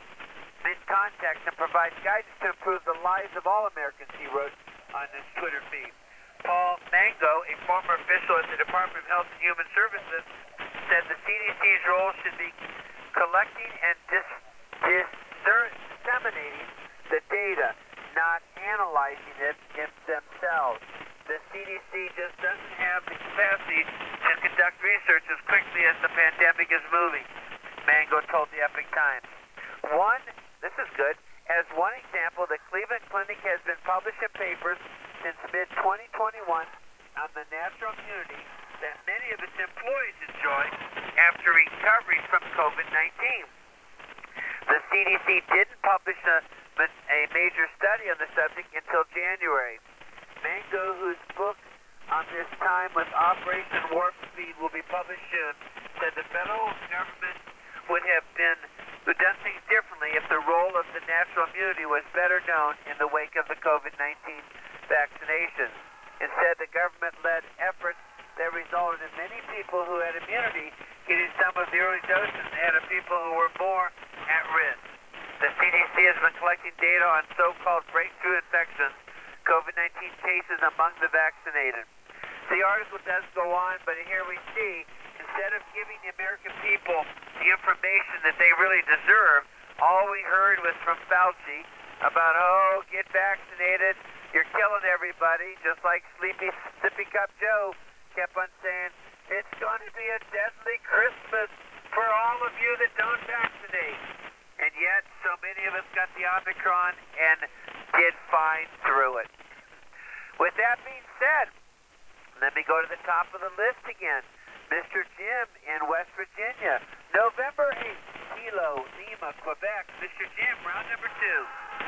in context and provide guidance to improve the lives of all Americans, he wrote on his Twitter feed. Paul Mango, a former official at the Department of Health and Human Services, said the C D C's role should be collecting and dis- dis- disseminating the data, not analyzing it in themselves. The C D C just doesn't have the capacity to conduct research as quickly as the pandemic is moving, Mango told the Epic Times. One, this is good, as one example, the Cleveland Clinic has been publishing papers since mid twenty twenty-one on the natural immunity that many of its employees enjoy after recovery from COVID nineteen. The C D C didn't publish a, a major study on the subject until January. Mango, whose book on this time with Operation Warp Speed will be published soon, said the federal government would have been would done things differently if the role of the natural immunity was better known in the wake of the COVID nineteen vaccinations. Instead, the government led efforts that resulted in many people who had immunity getting some of the early doses ahead of people who were more at risk. The C D C has been collecting data on so-called breakthrough infections, COVID nineteen cases among the vaccinated. The article does go on, but here we see, instead of giving the American people the information that they really deserve, all we heard was from Fauci about, oh, get vaccinated, you're killing everybody, just like Sleepy Sippy Cup Joe kept on saying, it's going to be a deadly Christmas for all of you that don't vaccinate. And yet, so many of us got the Omicron and did fine through it. With that being said, let me go to the top of the list again. Mister Jim in West Virginia, November eighth, Kilo, Lima, Quebec. Mister Jim, round number two.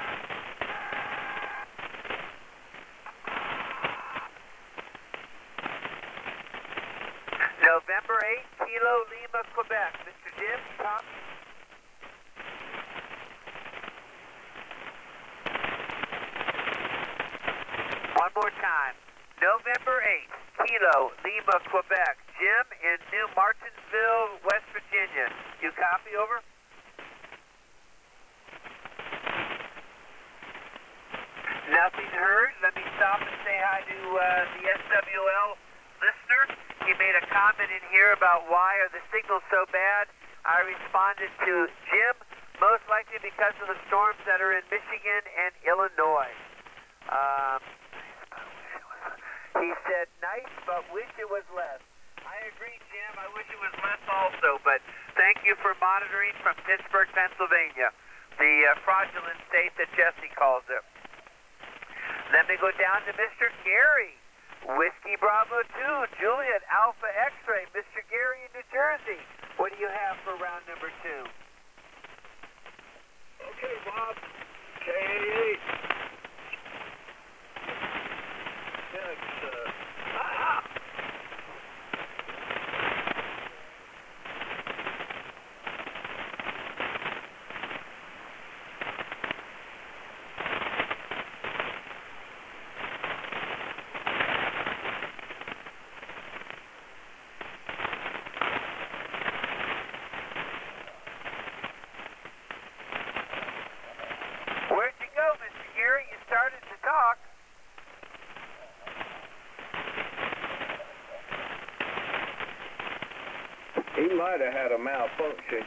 November eighth, Kilo, Lima, Quebec. Mister Jim, top. One more time. November eighth, Kilo, Lima, Quebec. Jim in New Martinsville, West Virginia. You copy, over? Nothing heard. Let me stop and say hi to uh, the S W L listener he made a comment in here about why are the signals so bad. I responded to Jim, most likely because of the storms that are in Michigan and Illinois. Um, he said, nice, but wish it was less. I agree, Jim. I wish it was less also, but thank you for monitoring from Pittsburgh, Pennsylvania, the uh, fraudulent state that Jesse calls it. Let me go down to Mister Gary. Whiskey Bravo two, Juliet Alpha X-Ray, Mister Gary in New Jersey. What do you have for round number two? Okay, Bob. K eight. Next, uh, ah! Where'd you go, Mister Gary? You started to talk. He might have had a malfunction.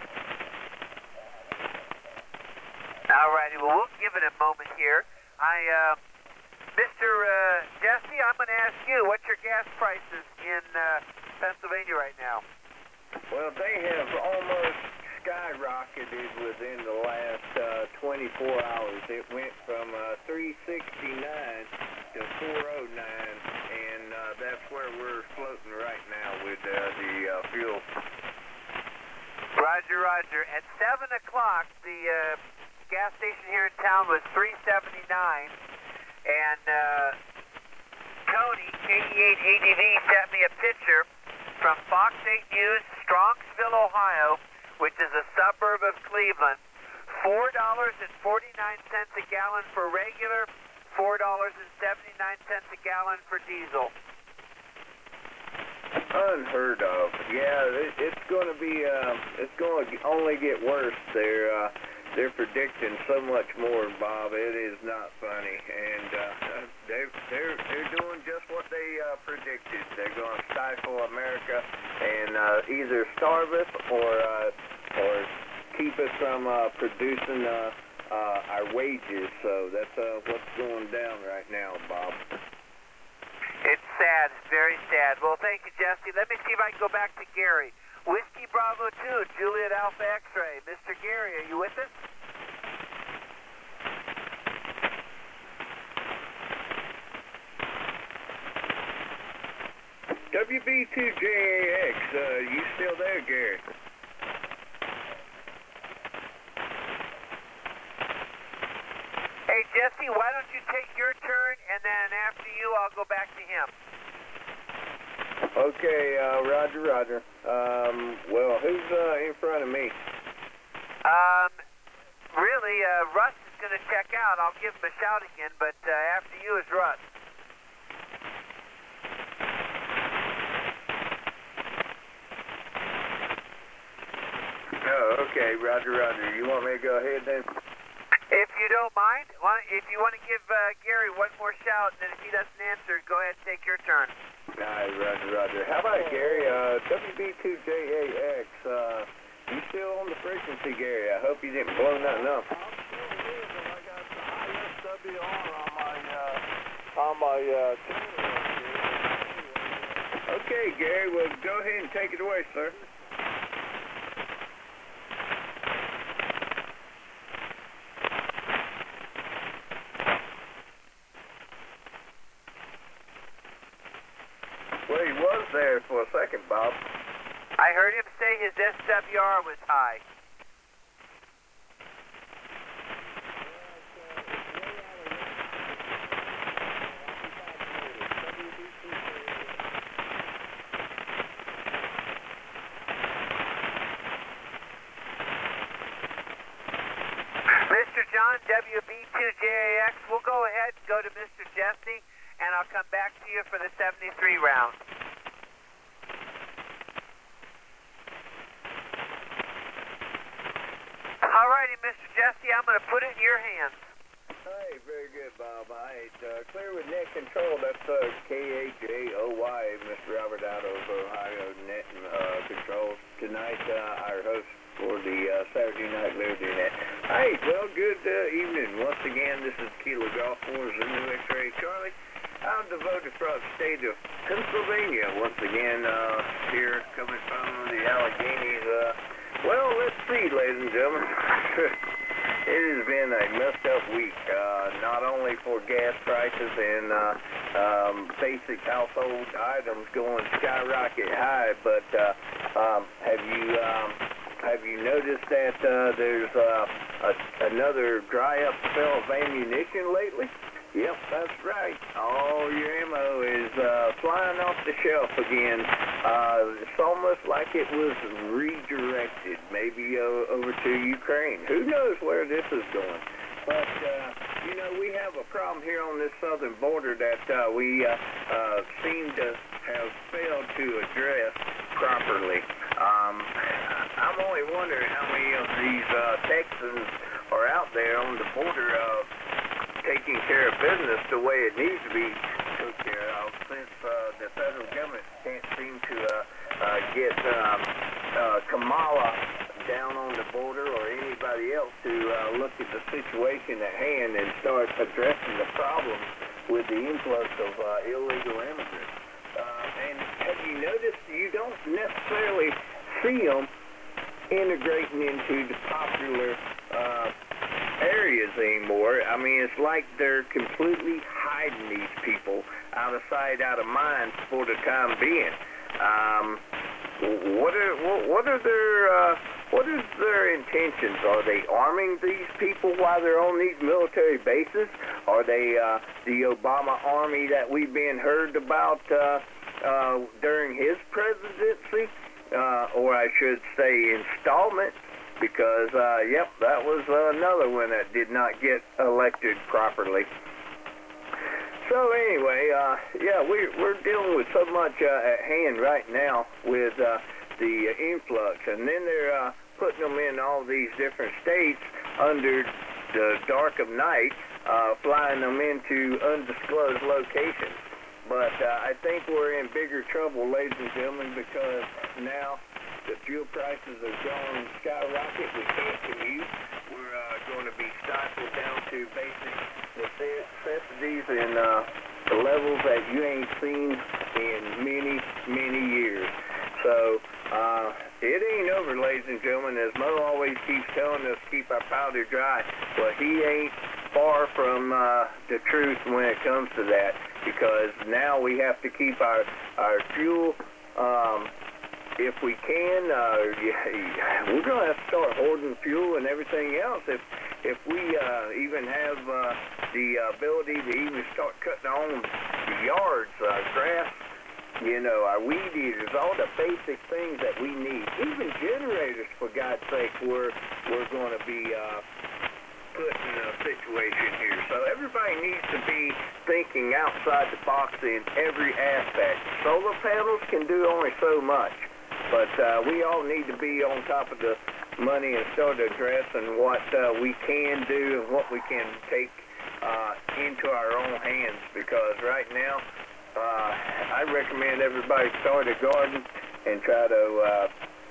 All righty, well, we'll give it a moment here. I, uh, Mister Uh, Jesse, I'm going to ask you, what's your gas prices in uh, Pennsylvania right now? Well, they have almost skyrocketed within the last uh, twenty-four hours. It went from uh, three sixty-nine to four oh nine, and uh, that's where we're floating right now with uh, the uh, fuel. Roger, roger. At seven o'clock, the uh, gas station here in town was three seventy-nine, and uh, Tony, K E eight A D V, sent me a picture from Fox eight News, Strongsville, Ohio, which is a suburb of Cleveland. four dollars and forty-nine cents a gallon for regular, four dollars and seventy-nine cents a gallon for diesel. Unheard of. Yeah, it, it's going to be. Uh, it's going to only get worse. They're uh, they're predicting so much more, Bob. It is not funny, and uh, they they're they're doing just what they uh, predicted. They're going to stifle America and uh, either starve us or uh, or keep us from uh, producing uh, uh, our wages. So that's uh, what's going down right now, Bob. It's sad. It's very sad. Well, thank you, Jesse. Let me see if I can go back to Gary. Whiskey Bravo two, Juliet Alpha X-Ray. Mister Gary, are you with us? W B two J A X, uh, you still there, Gary? Hey, Jesse, why don't you take your turn, and then after you, I'll go back to him. Okay, uh, roger, roger. Um, well, who's uh, in front of me? Um, really, uh, Russ is going to check out. I'll give him a shout again, but uh, after you is Russ. Oh, okay, roger, roger. You want me to go ahead then? If you don't mind, why- if you want to give uh, Gary one more shout, and then if he doesn't answer, go ahead and take your turn. All right, roger, roger. How about Gary? Uh, W B two J A X, uh, you still on the frequency, Gary? I hope you didn't blow nothing up. I'm still here, but I got the highest W R on my, uh, on my, uh, tuner. Okay, Gary, well, go ahead and take it away, sir. Well, he was there for a second, Bob. I heard him say his S W R was high. Mister John, W B two J A X, we'll go ahead and go to Mister Jesse, and I'll come back to you for the seventy-three round. All righty, Mister Jesse, I'm going to put it in your hands. Hey, very good, Bob. All right, uh, clear with net control. That's uh, K A J O Y, Mister Robert out of Ohio Net uh, Control. Tonight, uh, our host for the uh, Saturday Night Liberty Net. Hey, well, good uh, evening. Once again, this is Kilo Golf Wars and New X-Ray Charlie. I'm devoted from the state of Pennsylvania. Once again, uh, here coming from the Alleghenies. Uh, well, let's see, ladies and gentlemen. It has been a messed up week, uh, not only for gas prices and uh, um, basic household items going skyrocket high, but uh, um, have you um, have you noticed that uh, there's uh, a, another dry up spell of ammunition lately? Yep, that's right. All your ammo is uh, flying off the shelf again. Uh, it's almost like it was redirected, maybe uh, over to Ukraine. Who knows where this is going? But, uh, you know, we have a problem here on this southern border that uh, we uh, uh, seem to have failed to address properly. Um, I'm only wondering how many of these uh, Texans are out there on the border of taking care of business the way it needs to be took care of, since uh, the federal government can't seem to uh, uh, get um, uh, Kamala down on the border or anybody else to uh, look at the situation at hand and start addressing the problem with the influx of uh, illegal immigrants. Uh, and have you noticed you don't necessarily see them integrating into the popular uh, areas anymore? I mean, it's like they're completely hiding these people out of sight, out of mind for the time being. Um, what are what are their uh, what is their intentions? Are they arming these people while they're on these military bases? Are they uh, the Obama army that we've been heard about uh, uh, during his presidency, uh, or I should say installment? Because, uh, yep, that was uh, another one that did not get elected properly. So anyway, uh, yeah, we, we're dealing with so much uh, at hand right now with uh, the influx. And then they're uh, putting them in all these different states under the dark of night, uh, flying them into undisclosed locations. But uh, I think we're in bigger trouble, ladies and gentlemen, because now the fuel prices have gone skyrocket. We can't commute. We're uh, going to be stifled down to basic necessities and uh, the levels that you ain't seen in many, many years. So uh, it ain't over, ladies and gentlemen. As Mo always keeps telling us, keep our powder dry. Well, he ain't far from uh, the truth when it comes to that, because now we have to keep our, our fuel um, if we can. Uh, yeah, we're going to have to start hoarding fuel and everything else if if we uh, even have uh, the ability to even start cutting on the yards, uh, grass, you know, our weed eaters, all the basic things that we need. Even generators, for God's sake, we're, we're going to be uh, put in a situation here. So everybody needs to be thinking outside the box in every aspect. Solar panels can do only so much. But uh, we all need to be on top of the money and start addressing what uh, we can do and what we can take uh, into our own hands. Because right now, uh, I recommend everybody start a garden and try to uh,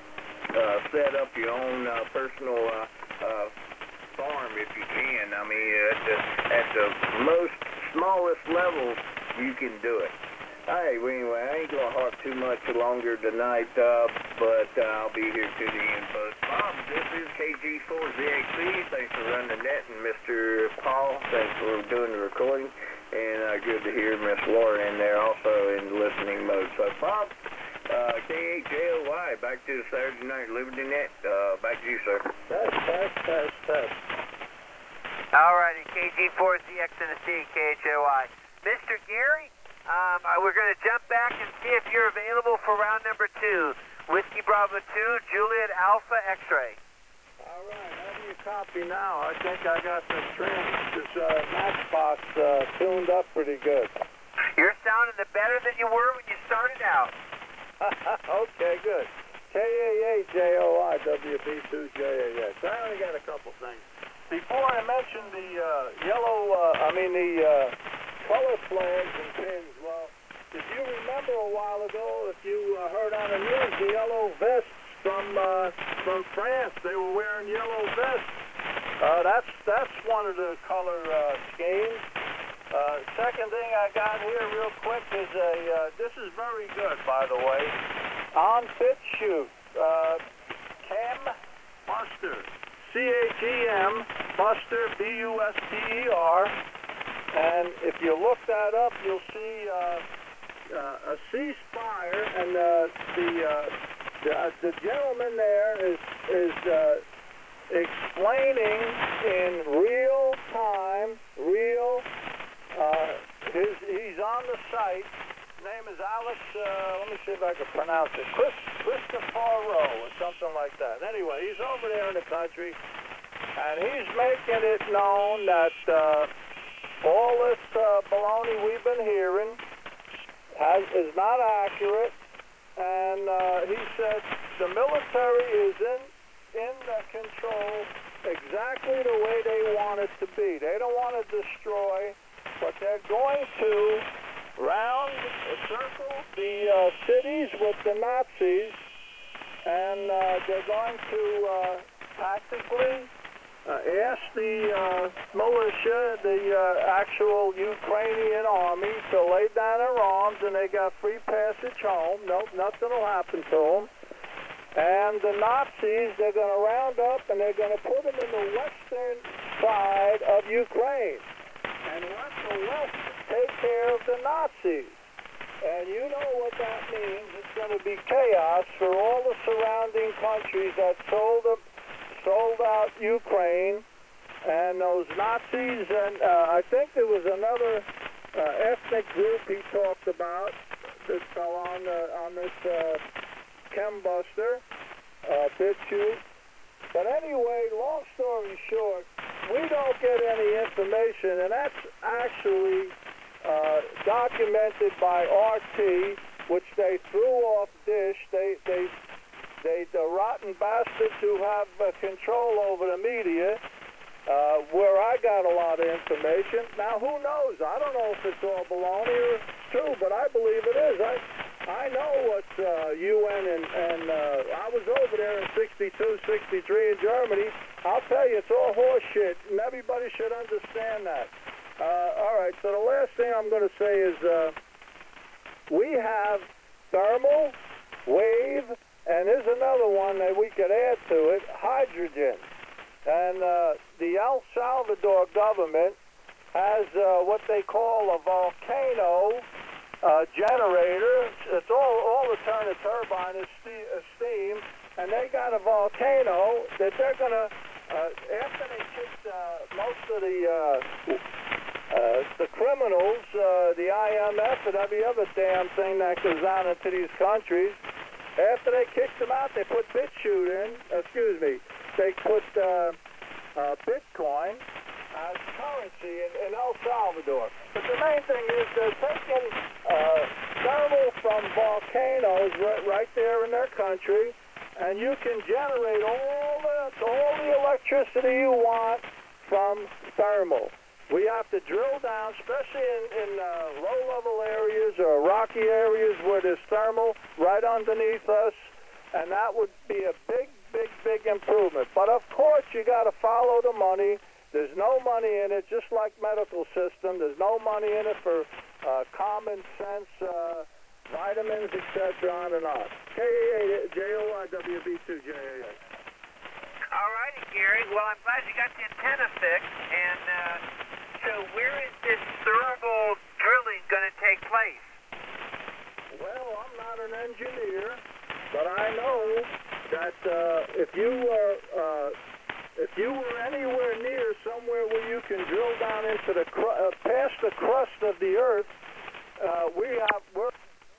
uh, set up your own uh, personal uh, uh, farm if you can. I mean, at the, at the most smallest level, you can do it. Hey, well, anyway, I ain't going to harp too much longer tonight, uh, but uh, I'll be here to the end. But Bob, this is K G four Z X C. Thanks for running the net. And Mister Paul, thanks for doing the recording. And uh, good to hear Miss Laura in there also in listening mode. So, Bob, uh, K H J O Y, back to the Saturday Night Liberty Net. Uh, back to you, sir. Test, test, test, test. All righty, K G four Z X in the C, K H O Y. Mister Gary? Um, we're going to jump back and see if you're available for round number two. Whiskey Bravo two, Juliet Alpha X-Ray. All right, have you copy now? I think I got this trim, this uh, Matchbox uh, tuned up pretty good. You're sounding the better than you were when you started out. Okay, good. K A A J O I W B two J A X. I only got a couple things. before I mention the uh, yellow, uh, I mean the uh, color flags and pins, well, if you remember a while ago, if you uh, heard on the news, the yellow vests from uh, from France, they were wearing yellow vests. Uh, that's that's one of the color uh, schemes. Uh, second thing I got here real quick is a, uh, this is very good, by the way, on fit shoot, uh, Chem Buster, C H E M, Buster, B U S T E R, and if you look that up, you'll see uh, uh, a ceasefire, and uh, the, uh, the, uh, the gentleman there is, is uh, explaining in real time, real Uh, his, he's on the site. His name is Alex, uh, let me see if I can pronounce it, Chris, Christopher or something like that. Anyway, he's over there in the country, and he's making it known that uh, all this uh, baloney we've been hearing has, is not accurate, and uh, he said the military is in, in the control exactly the way they want it to be. They don't want to destroy, but they're going to round circle the uh, cities with the Nazis, and uh, they're going to uh, tactically uh, ask the uh, militia, the uh, actual Ukrainian army, to lay down their arms, and they got free passage home. Nope, nothing will happen to them. And the Nazis, they're going to round up, and they're going to put them in the western side of Ukraine. And let the West take care of the Nazis. And you know what that means. It's going to be chaos for all the surrounding countries that sold, them, sold out Ukraine. And those Nazis, and uh, I think there was another uh, ethnic group he talked about that fell on, uh, on this uh, Chembuster, uh, BitChute. But anyway, long story short, we don't get any information, and that's actually uh, documented by R T, which they threw off Dish. They, they, they, the rotten bastards who have uh, control over the media, uh, where I got a lot of information. Now, who knows? I don't know if it's all baloney or it's true, but I believe it is. I, I know what uh, U N and, and uh, I was over there in sixty-two, sixty-three in Germany. I'll tell you, it's all horse shit, and everybody should understand that. Uh, all right, so the last thing I'm going to say is uh, we have thermal, wave, and there's another one that we could add to it, hydrogen. And uh, the El Salvador government has uh, what they call a volcano Uh, generator. It's all, all the turn of turbine is ste- uh, steam, and they got a volcano that they're going to, uh, after they kicked uh, most of the uh, uh, the criminals, uh, the I M F and every other damn thing that goes on into these countries, after they kicked them out, they put BitChute in, excuse me, they put uh, uh, Bitcoin as currency in, in El Salvador. But the main thing is they're taking uh, thermal from volcanoes right, right there in their country, and you can generate all the, all the electricity you want from thermal. We have to drill down, especially in, in uh, low-level areas or rocky areas where there's thermal right underneath us, and that would be a big, big, big improvement. But of course, you got to follow the money. There's no money in it, just like medical system. There's no money in it for uh, common sense, uh, vitamins, et cetera, on and on. K A J O I W B two J A A. All righty, Gary. Well, I'm glad you got the antenna fixed. And uh, so where is this thermal drilling going to take place? Well, I'm not an engineer, but I know that uh, if you are... Uh, If you were anywhere near somewhere where you can drill down into the cru- uh, past the crust of the earth, uh, we have we're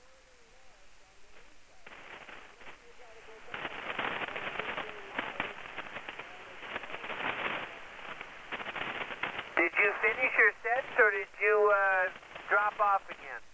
Did you finish your sets, or did you uh, drop off again?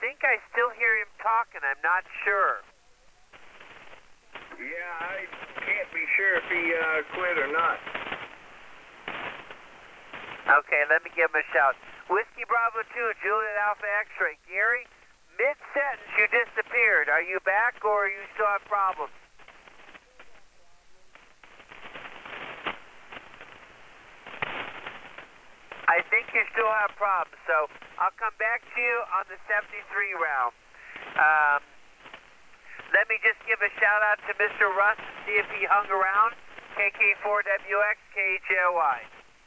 think I still hear him talking. I'm not sure. Yeah, I can't be sure if he uh, quit or not. Okay, let me give him a shout. Whiskey Bravo two, Juliet Alpha X-Ray. Gary, mid-sentence you disappeared. Are you back or you still have problems? I think you still have problems, so I'll come back to you on the seventy-three round. Um, let me just give a shout out to Mister Russ and see if he hung around. K K four W X, K H L Y.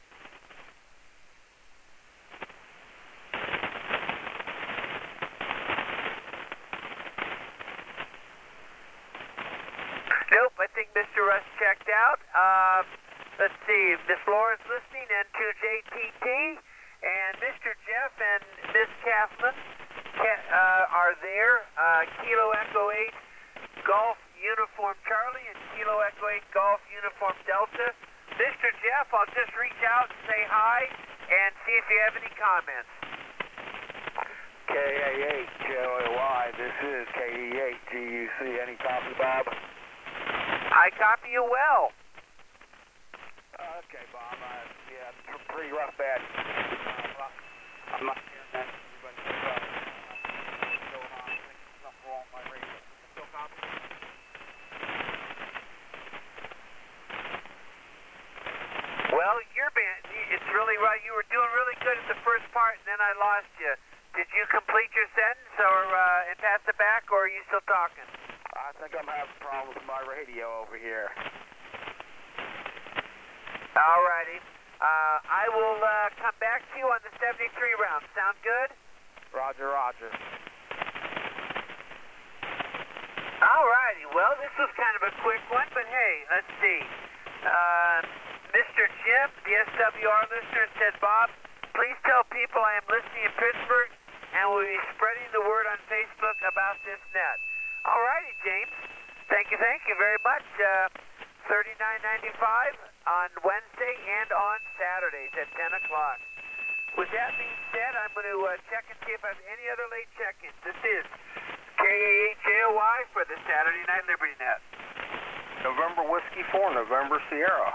Nope, I think Mister Russ checked out. Um, let's see, Miss Laura's listening, N two J T T, and Mister Jeff and Miss Kathleen uh, are there. Uh, Kilo Echo eight, Golf Uniform Charlie, and Kilo Echo eight, Golf Uniform Delta. Mister Jeff, I'll just reach out and say hi and see if you have any comments. K A eight J O Y, this is K E eight G U C. Any copy, Bob? I copy you well. Uh, okay, Bob. Uh, yeah, it's pretty rough bad. Uh, I'm not hearing that. But, uh, what's going on? I think there's something wrong with my radio. Still copy? Well, your band, it's really right. You were doing really good at the first part, and then I lost you. Did you complete your sentence or uh, and pass it back, or are you still talking? I think I'm having problems with my radio over here. All righty. Uh, I will uh, come back to you on the seventy-three round. Sound good? Roger, roger. All righty. Well, this was kind of a quick one, but hey, let's see. Uh, Mister Jim, the S W R listener, said, Bob, please tell people I am listening in Pittsburgh and will be spreading the word on Facebook about this net. All righty, James. Thank you, thank you very much. Uh, thirty-nine ninety-five on Wednesday and on Saturdays at ten o'clock. With that being said, I'm going to uh, check and see if I have any other late check-ins. This is K A H J O Y for the Saturday Night Liberty Net. November Whiskey four, November Sierra.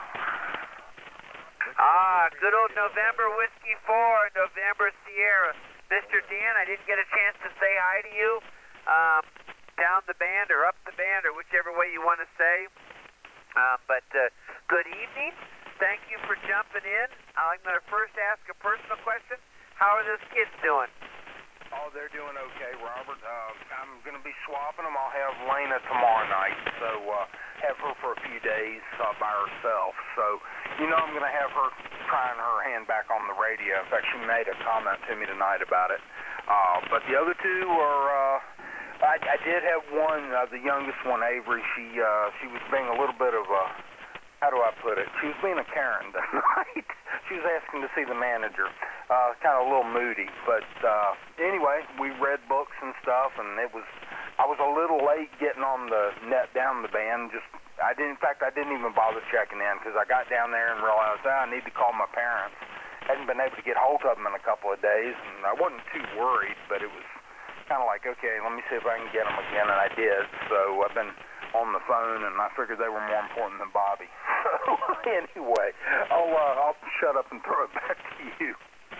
Ah, good old November Whiskey four, November Sierra. Mister Dan, I didn't get a chance to say hi to you. Um, down the band or up the band or whichever way you want to say. Um, but uh, good evening. Thank you for jumping in. I'm going to first ask a personal question. How are those kids doing? Oh, they're doing okay, Robert. Uh, I'm going to be swapping them. I'll have Lena tomorrow night, so uh, have her for a few days uh, by herself. So, you know, I'm going to have her trying her hand back on the radio. In fact, she made a comment to me tonight about it. Uh, but the other two are, uh, I, I did have one, uh, the youngest one, Avery. She uh, she was being a little bit of a, how do I put it? She was being a Karen tonight. She was asking to see the manager. Uh, kind of a little moody. But uh, anyway, we read books and stuff, and it was, I was a little late getting on the net down the band. Just, I didn't, in fact, I didn't even bother checking in because I got down there and realized, ah, I need to call my parents. Hadn't been able to get hold of them in a couple of days, and I wasn't too worried, but it was kind of like, okay, let me see if I can get them again, and I did. So I've been on the phone, and I figured they were more important than Bobby. So anyway, I'll uh, I'll shut up and throw it back to you.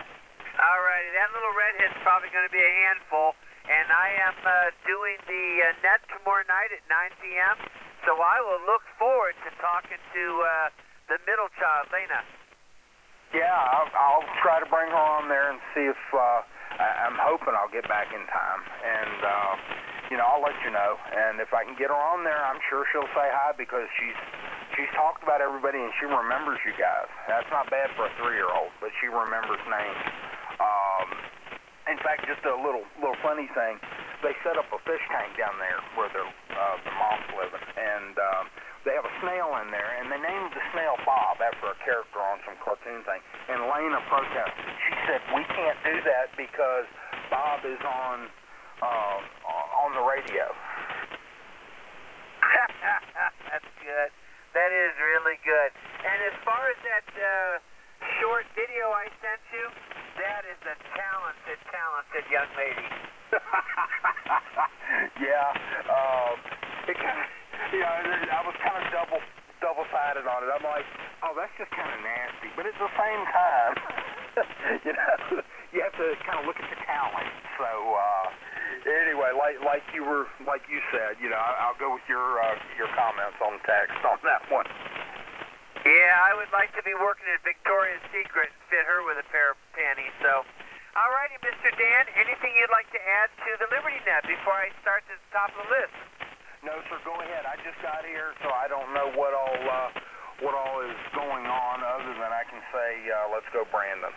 All righty, that little redhead's probably going to be a handful, and I am uh, doing the uh, net tomorrow night at nine p.m., so I will look forward to talking to uh, the middle child, Lena. Yeah, I'll, I'll try to bring her on there and see if, uh, I, I'm hoping I'll get back in time, and, uh, you know, I'll let you know, and if I can get her on there, I'm sure she'll say hi because she's, she's talked about everybody and she remembers you guys. That's not bad for a three-year-old, but she remembers names. Um, in fact, just a little, little funny thing, they set up a fish tank down there where their, uh, the mom's living, and, um, they have a snail in there, and they named the snail Bob after a character on some cartoon thing. And Lena protested. She said, we can't do that because Bob is on uh, on the radio. That's good. That is really good. And as far as that uh, short video I sent you, That is a talented, talented young lady. Yeah, um, it kind of, you know, I was kind of double, double-sided on it. I'm like, oh, that's just kind of nasty. But at the same time, you know, you have to kind of look at the talent. So, uh, anyway, like like you were, like you said, you know, I, I'll go with your uh, your comments on text on that one. Yeah, I would like to be working at Victoria's Secret and fit her with a pair of panties. So, all righty, Mister Dan, anything you'd like to add to the Liberty Net before I start to the top of the list? No, sir, go ahead. I just got here, so I don't know what all uh, what all is going on other than I can say, uh, let's go, Brandon.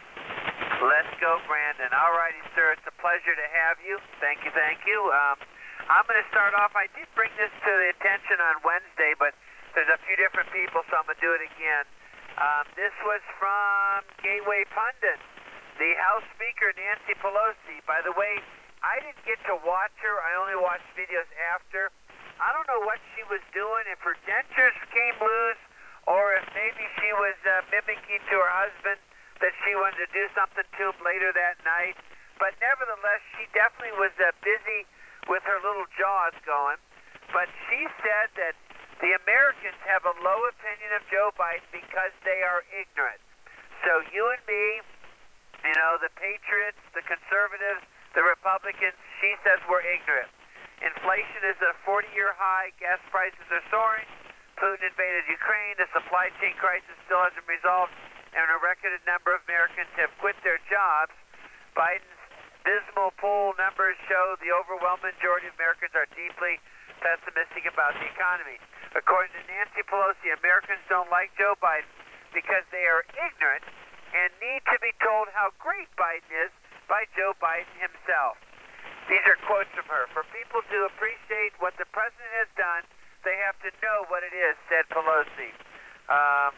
Let's go, Brandon. All righty, sir. It's a pleasure to have you. Thank you, thank you. Um, I'm going to start off. I did bring this to the attention on Wednesday, but there's a few different people, so I'm going to do it again. Um, this was from Gateway Pundit, the House Speaker, Nancy Pelosi. By the way, I didn't get to watch her. I only watched videos after. I don't know what she was doing, if her dentures came loose, or if maybe she was uh, mimicking to her husband that she wanted to do something to him later that night. But nevertheless, she definitely was uh, busy with her little jaws going. But she said that the Americans have a low opinion of Joe Biden because they are ignorant. So you and me, you know, the patriots, the conservatives, the Republicans, she says we're ignorant. Inflation is at a forty-year high. Gas prices are soaring. Putin invaded Ukraine. The supply chain crisis still hasn't resolved, and a record number of Americans have quit their jobs. Biden's dismal poll numbers show the overwhelming majority of Americans are deeply pessimistic about the economy. According to Nancy Pelosi, Americans don't like Joe Biden because they are ignorant and need to be told how great Biden is by Joe Biden himself. These are quotes from her. For people to appreciate what the president has done, they have to know what it is, said Pelosi. Um,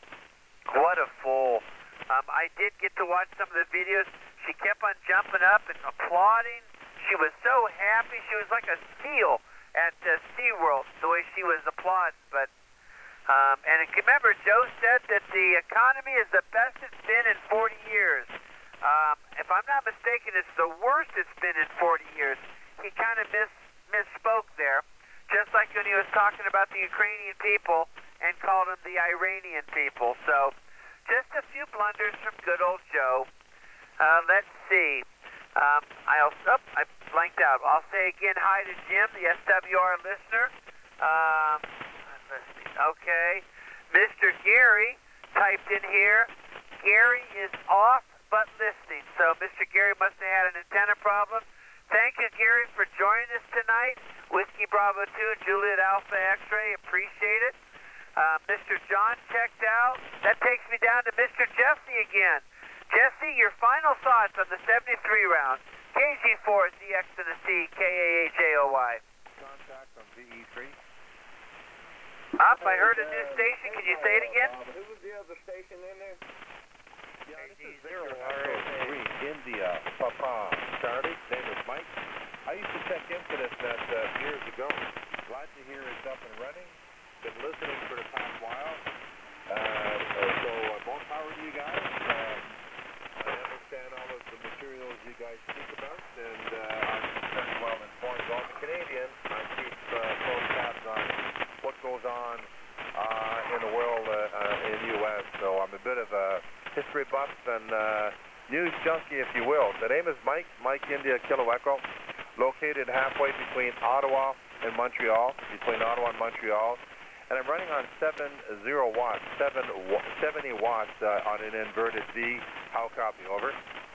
what a fool. Um, I did get to watch some of the videos. She kept on jumping up and applauding. She was so happy. She was like a seal at uh, SeaWorld, the way she was applauding. But um, and remember, Joe said that the economy is the best it's been in forty years. Um, if I'm not mistaken, it's the worst it's been in forty years. He kind of miss, misspoke there, just like when he was talking about the Ukrainian people and called them the Iranian people. So just a few blunders from good old Joe. Uh, let's see. Um, I'll, oh, I blanked out. I'll say again hi to Jim, the S W R listener. Um, let's see. Okay. Mister Gary typed in here. Gary is off but listening. So Mister Gary must have had an antenna problem. Thank you, Gary, for joining us tonight. Whiskey Bravo two, Juliet Alpha X-Ray. Appreciate it. Uh, Mister John checked out. That takes me down to Mister Jesse again. Jesse, your final thoughts on the seventy-three round. K G four, Z X to the C, K A H A O Y. Contact on V E three. Up, I heard a new station. Can you say it again? Uh, who was the other station in there? Yeah, this is Zero Echo three, India, Papa, Charlie. Name is Mike. I used to check into this net uh, years ago. Glad to hear it's up and running. Been listening for the past while. Uh, so uh, more power to you guys. Um, I understand all of the materials you guys speak about, and uh, I'm very well informed. As a Canadian, I keep uh, close tabs on what goes on uh, in the world uh, uh, in the U S So I'm a bit of a history buff and uh, news junkie, if you will. The name is Mike, Mike India Kilo Echo, located halfway between Ottawa and Montreal, between Ottawa and Montreal. And I'm running on seventy watts, seven, seventy watts uh, on an inverted V. How copy? Over.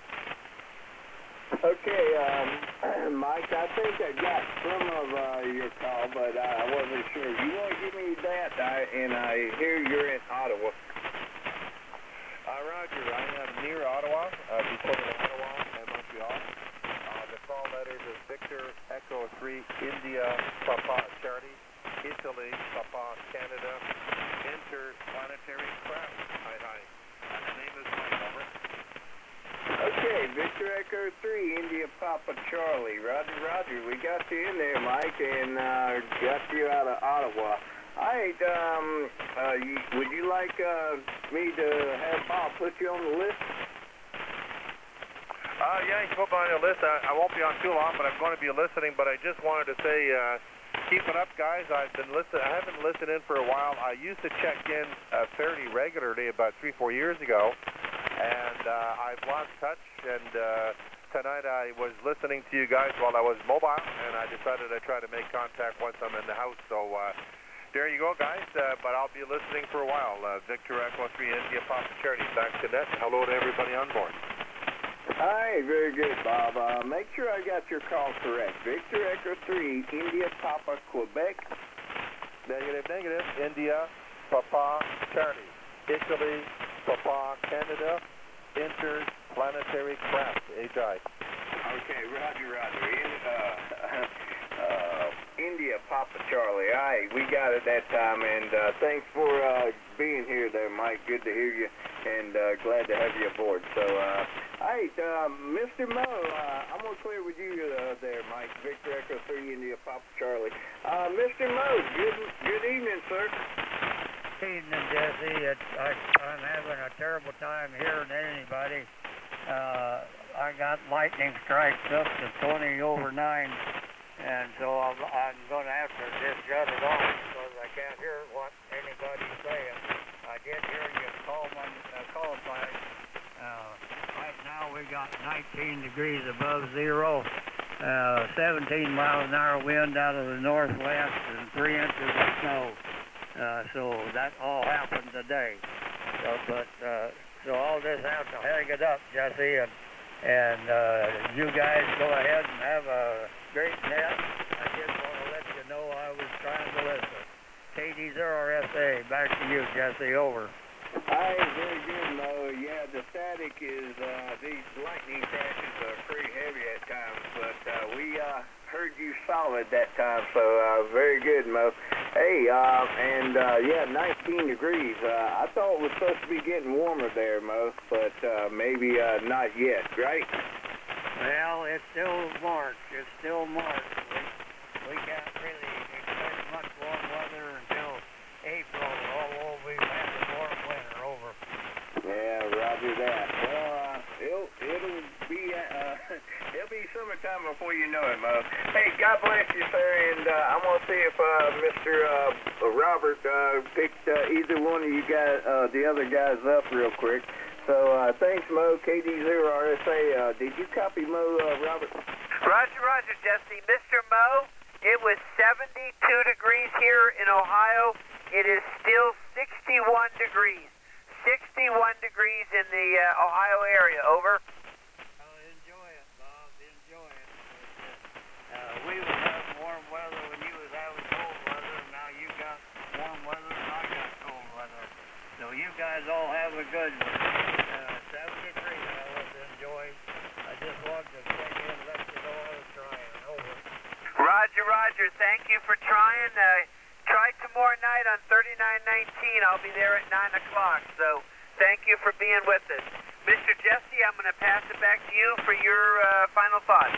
Okay, um, Mike, I think I got some of uh, your call, but uh, I wasn't sure. You want to give me that, I, and I hear you're in Ottawa. Uh, Roger, I am near Ottawa, uh, between Ottawa and Montreal. Uh, the call letters is Victor Echo three, India, Papa, Charlie, Italy, Papa, Canada, Interplanetary Craft. Hi, hi. And the name is Mike, over. Okay, Victor Echo three, India, Papa, Charlie. Roger, Roger. We got you in there, Mike, and uh, got you out of Ottawa. All right, um, uh, you, would you like uh, me to have Bob put you on the list? Uh, yeah, you can put me on your list. I, I won't be on too long, but I'm going to be listening. But I just wanted to say, uh, keep it up, guys. I've been listen. I haven't listened in for a while. I used to check in uh, fairly regularly about three, four years ago, and uh, I've lost touch. And uh, tonight I was listening to you guys while I was mobile, and I decided I'd try to make contact once I'm in the house. So uh, there you go, guys. Uh, but I'll be listening for a while. Uh, Victor Echo three India Papa Charlie back to net. Hello to everybody on board. Hi, very good, Bob. Uh, make sure I got your call correct. Victor Echo three, India Papa, Quebec. Negative, negative. India, Papa, Charlie. Italy, Papa, Canada. Interplanetary Craft, H I. Okay, roger, roger. In, uh, uh, India Papa Charlie. All right, we got it that time, and uh, thanks for uh, being here there, Mike. Good to hear you, and uh, glad to have you aboard. So, uh, all right, uh, Mister Mo, uh, I'm going to clear with you uh, there, Mike. Victor Echo three, India Papa Charlie. Uh, Mister Mo, good, good evening, sir. Evening, Jesse. It's, I, I'm having a terrible time hearing anybody. Uh, I got lightning strikes up to twenty over nine, and so I'm, I'm going to have to just shut it off because I can't hear what anybody's saying. I did hear you call my uh, call sign. Uh, right now we got nineteen degrees above zero, uh, seventeen miles an hour wind out of the northwest, and three inches of snow. Uh, so that all happened today. So, but uh, so all this has to hang it up, Jesse, and and uh, you guys go ahead and have a great net. I just want to let you know I was trying to listen. K D zero R S A, back to you, Jesse. Over. Hi, very good, Mo. Yeah, the static is, uh, these lightning crashes are pretty heavy at times, but uh, we uh, heard you solid that time, so uh, very good, Mo. Hey, uh, and uh, yeah, nineteen degrees. Uh, I thought it was supposed to be getting warmer there, Mo, but uh, maybe uh, not yet, right? Well, it's still March. It's still March. We, we can't really expect much warm weather until April, although we've had a warm winter. Over. Yeah, roger that. Well, uh, it'll, it'll be uh, it'll be summertime before you know it, Mo. Hey, God bless you, sir, and uh, I'm going to see if uh, Mister Uh, Robert uh, picked uh, either one of you guys, uh, the other guys up real quick. So, uh, thanks, Mo. K D zero R S A, uh, did you copy Mo, uh, Robert? Roger, roger, Jesse. Mister Mo, it was seventy-two degrees here in Ohio. It is still sixty-one degrees. sixty-one degrees in the uh, Ohio area. Over. Well, enjoy it, Bob. Enjoy it. Uh, we was having warm weather when you was having cold weather, and now you got warm weather and I got cold weather. So you guys all have a good one. Uh, seventy-three, fellas. Enjoy. I just wanted to check in and let you know I was trying. Over. Roger, roger. Thank you for trying. Uh, Try tomorrow night on thirty-nine nineteen. I'll be there at nine o'clock. So thank you for being with us. Mister Jesse, I'm going to pass it back to you for your uh, final thoughts.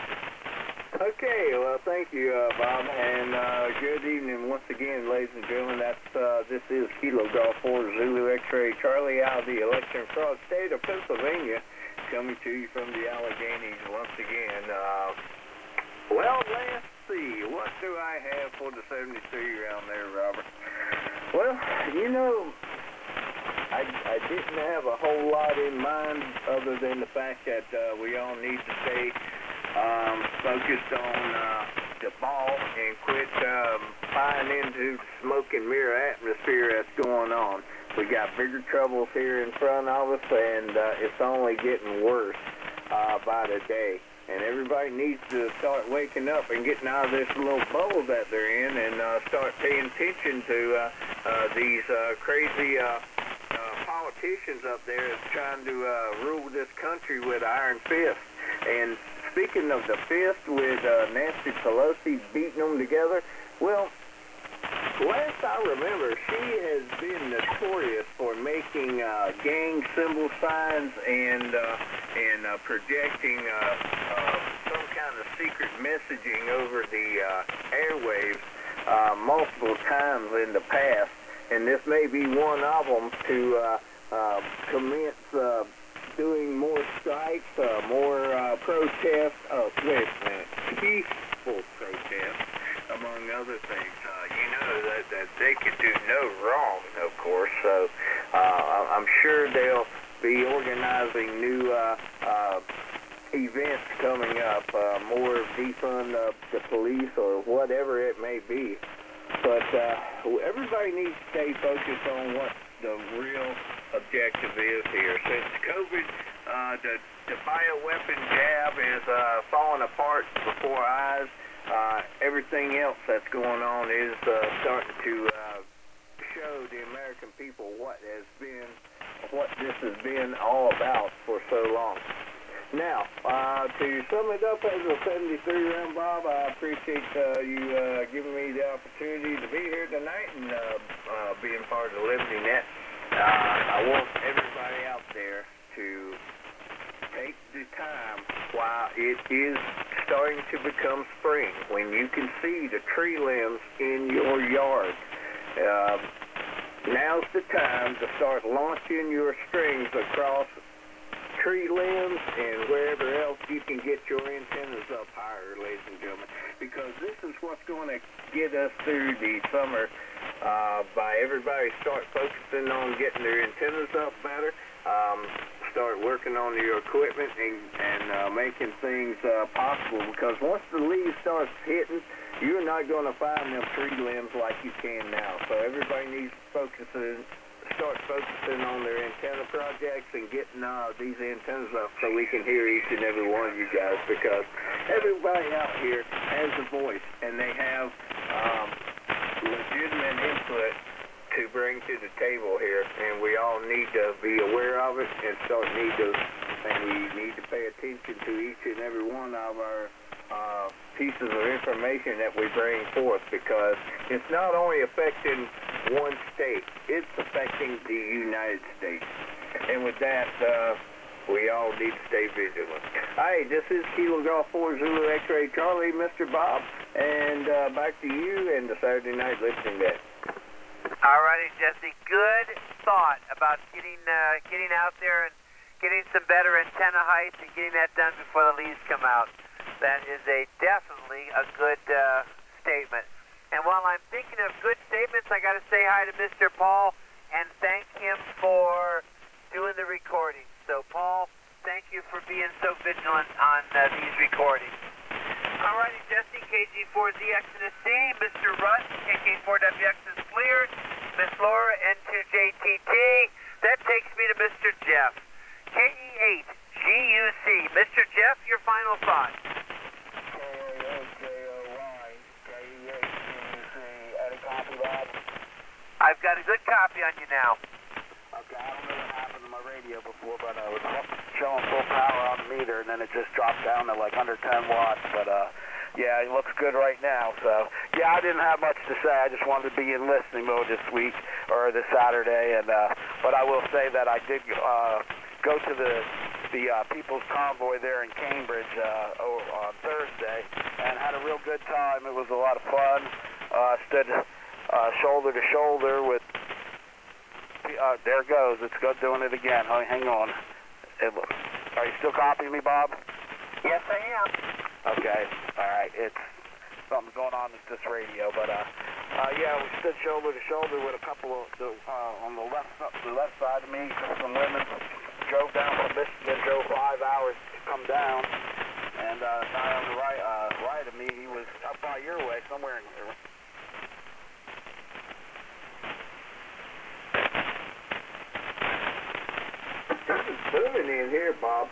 Okay, well, thank you, uh, Bob, and uh, good evening once again, ladies and gentlemen. That's uh, this is Kilo Golf four Zulu X-Ray Charlie out of the Electron Frog State of Pennsylvania, coming to you from the Alleghenies once again. Uh, well, let's see, what do I have for the seventy-three around there, Robert? Well, you know, I, I didn't have a whole lot in mind other than the fact that uh, we all need to stay um, focused on uh, the ball and quit um, buying into the smoke and mirror atmosphere that's going on. We got bigger troubles here in front of us, and uh, it's only getting worse uh, by the day. And everybody needs to start waking up and getting out of this little bubble that they're in and uh, start paying attention to uh, uh, these uh, crazy uh, uh, politicians up there that's trying to uh, rule this country with iron fist. And speaking of the fist with uh, Nancy Pelosi beating them together, well, last I remember, she has been notorious for making uh, gang symbol signs and uh, and uh, projecting uh, uh, some kind of secret messaging over the uh, airwaves uh, multiple times in the past. And this may be one of them to uh, uh, commence uh, doing more strikes, uh, more uh, protests. Oh, wait a minute. Peaceful protests, among other things. Uh, you know that, that they can do no wrong, of course. So uh, I'm sure they'll be organizing new uh, uh, events coming up, uh, more defund uh, the police or whatever it may be. But uh, everybody needs to stay focused on what the real objective is here. Since COVID, uh, the, the bioweapon jab is uh, falling apart before our eyes, uh, everything else that's going on is uh, starting to uh, show the American people what has been, what this has been all about for so long. Now, uh, to sum it up as a seventy-three round Bob, I appreciate uh, you uh, giving me the opportunity to be here tonight and uh, uh, being part of the Liberty Net. Uh, I want everybody out there to take the time while it is starting to become spring, when you can see the tree limbs in your yard. Uh, now's the time to start launching your strings across tree limbs and wherever else you can get your antennas up higher, ladies and gentlemen, because this is what's going to get us through the summer uh, by everybody start focusing on getting their antennas up better, um, start working on your equipment and, and uh, making things uh, possible, because once the leaves start hitting, you're not going to find them tree limbs like you can now. So everybody needs to focus in, start focusing on their antenna projects and getting uh, these antennas up so we can hear each and every one of you guys, because everybody out here has a voice and they have um, legitimate input to bring to the table here, and we all need to be aware of it and start need to and we need to pay attention to each and every one of our uh, pieces of information that we bring forth, because it's not only affecting one state, it's affecting the United States. And with that, uh, we all need to stay vigilant. Hi, this is Kilo Golf four Zulu X-Ray Charlie, Mister Bob, and uh, back to you and the Saturday Night Listening Net. All righty, Jesse. Good thought about getting uh, getting out there and getting some better antenna heights and getting that done before the leaves come out. That is a definitely a good uh, statement. And while I'm thinking of good statements, I got to say hi to Mister Paul and thank him for doing the recording. So, Paul, thank you for being so vigilant on uh, these recordings. All righty, Jesse, K G four Z X in the C, Mister Russ, K K four W X is cleared, Miss Laura, N two J T T. That takes me to Mister Jeff, K E eight G U C. Mister Jeff, your final thoughts. K A eight J O Y, K E eight G U C. Any copy, Bob? I've got a good copy on you now. Okay, I don't know what happened to my radio before, but uh, it was showing full power on the meter, and then it just dropped down to like under ten watts. But uh, yeah, it looks good right now. So yeah, I didn't have much to say. I just wanted to be in listening mode this week or this Saturday, and uh, but I will say that I did uh, go to the the uh, People's Convoy there in Cambridge uh, on Thursday, and had a real good time. It was a lot of fun. Uh, stood uh, shoulder to shoulder with. Uh, there it goes. It's good doing it again. Oh, hang on. It, are you still copying me, Bob? Yes, I am. Okay. All right. It's something's going on with this radio, but uh, uh, yeah, we stood shoulder to shoulder with a couple of the, uh, on the left the left side of me. Some women drove down from Michigan, drove five hours to come down, and uh, the guy on the right uh, right of me, he was up by your way, somewhere in here. Booming in here, Bob.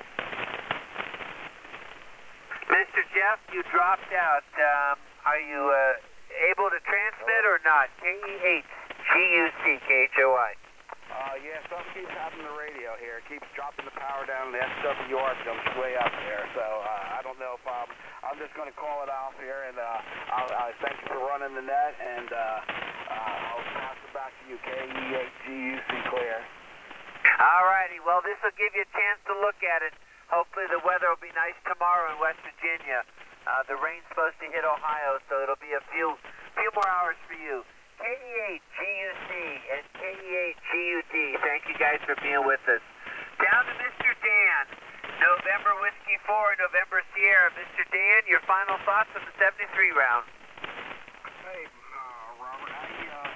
Mister Jeff, you dropped out. Um, are you uh, able to transmit or not? K E eight G U C K H O I. Uh, yeah, something keeps happening to the radio here. It keeps dropping the power down, and the S W R jumps way up there. So uh, I don't know if I'm. I'm just going to call it off here, and uh, I'll, I'll thank you for running the net, and uh, uh, I'll pass it back to you. K E eight G U C clear. All righty. Well, this will give you a chance to look at it. Hopefully the weather will be nice tomorrow in West Virginia. Uh, the rain's supposed to hit Ohio, so it'll be a few few more hours for you. K E eight G U C and K E eight G U D, thank you guys for being with us. Down to Mister Dan. November Whiskey four, November Sierra. Mister Dan, your final thoughts on the seventy-three round? Hey, uh, Robert, I,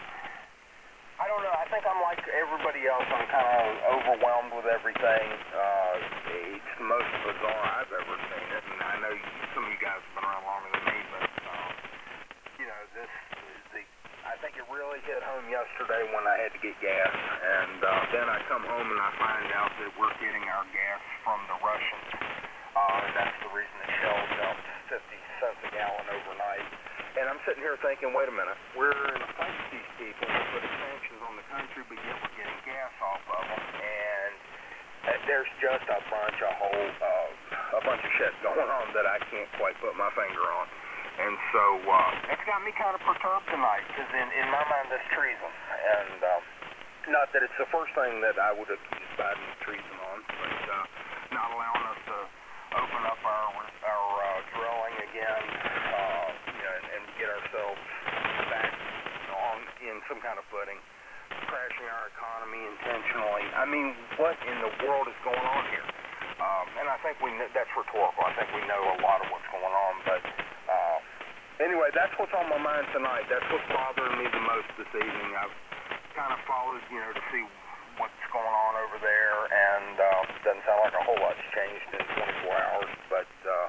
uh, I don't know. I think I'm like everybody else. I'm kind of overwhelmed with everything. Uh, it's the most bizarre I've ever seen it, and I know you, some of you guys have been around longer than me, but, um, you know, this is the, I think it really hit home yesterday when I had to get gas, and uh, then I come home and I find out that we're getting our gas from the Russians. Uh, that's the reason the Shell jumped fifty cents a gallon overnight. And I'm sitting here thinking, wait a minute, we're in a fight with these people, we're putting sanctions on the country, but yet we're getting gas off of them. And uh, there's just a bunch of whole, uh, a bunch of shit going on that I can't quite put my finger on. And so uh, it's got me kind of perturbed tonight, because in, in my mind that's treason. And uh, not that it's the first thing that I would accuse Biden of treason on, but uh, not allowing us to open up our our uh, drilling again, uh, you know, and, and get ourselves back on in some kind of footing, crashing our economy intentionally. I mean, what in the world is going on here? Um, and I think we kn- that's rhetorical. I think we know a lot of what's going on, but uh, anyway, that's what's on my mind tonight. That's what's bothering me the most this evening. I've kind of followed, you know, to see what's going on over there, and uh, doesn't sound like a whole lot's changed in twenty-four hours, but uh,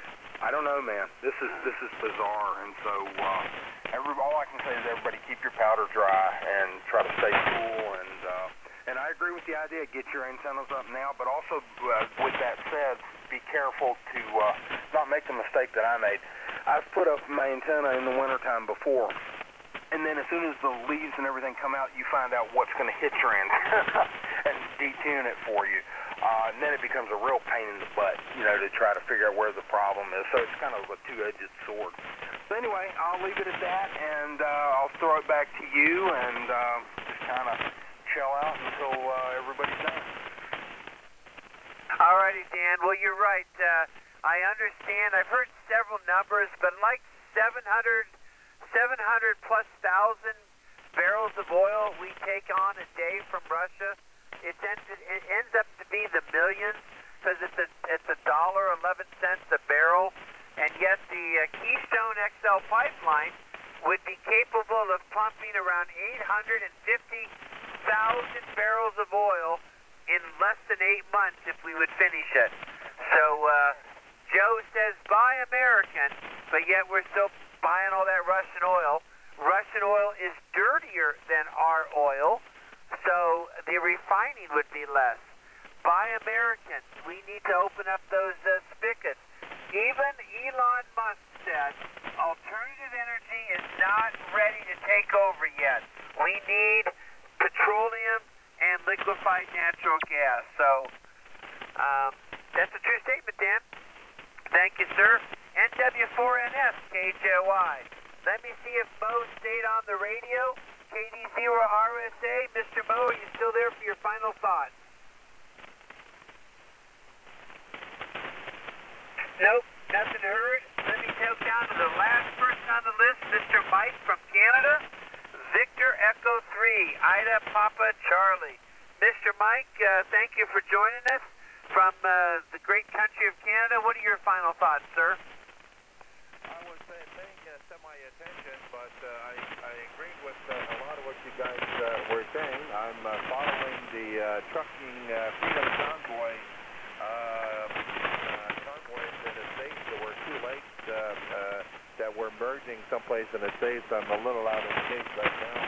I don't know, man. This is this is bizarre, and so uh, every, all I can say is everybody keep your powder dry and try to stay cool, and uh, and I agree with the idea, get your antennas up now, but also uh, with that said, be careful to uh, not make the mistake that I made. I've put up my antenna in the wintertime before, and then as soon as the leaves and everything come out, you find out what's going to hit your antenna and detune it for you. Uh, and then it becomes a real pain in the butt, you know, to try to figure out where the problem is. So it's kind of a two-edged sword. So anyway, I'll leave it at that, and uh, I'll throw it back to you, and uh, just kind of chill out until uh, everybody's done. All righty, Dan. Well, you're right. Uh, I understand. I've heard several numbers, but like seven hundred, seven hundred plus thousand barrels of oil we take on a day from Russia. It ends, it ends up to be the millions, because it's a it's a dollar eleven cents a barrel, and yet the uh, Keystone X L pipeline would be capable of pumping around eight hundred fifty thousand barrels of oil in less than eight months if we would finish it. So uh, Joe says buy American, but yet we're still buying all that Russian oil. Russian oil is dirtier than our oil, so the refining would be less. Buy American. We need to open up those uh, spigots. Even Elon Musk said alternative energy is not ready to take over yet. We need petroleum and liquefied natural gas. So um, that's a true statement, Dan. Thank you, sir. N W four N S, K J Y. Let me see if Mo stayed on the radio. K D zero R S A. Mister Mo, are you still there for your final thoughts? Nope, nothing heard. Let me take down to the last person on the list, Mister Mike from Canada. Victor Echo three, Ida Papa Charlie. Mister Mike, uh, thank you for joining us from uh, the great country of Canada. What are your final thoughts, sir? I was uh, paying uh, semi-attention, but uh, I, I agreed with uh, a lot of what you guys uh, were saying. I'm uh, following the uh, trucking uh, Freedom Convoy uh, uh, convoys in the States that were two lakes uh, uh, that were merging someplace in the States. I'm a little out of shape right now.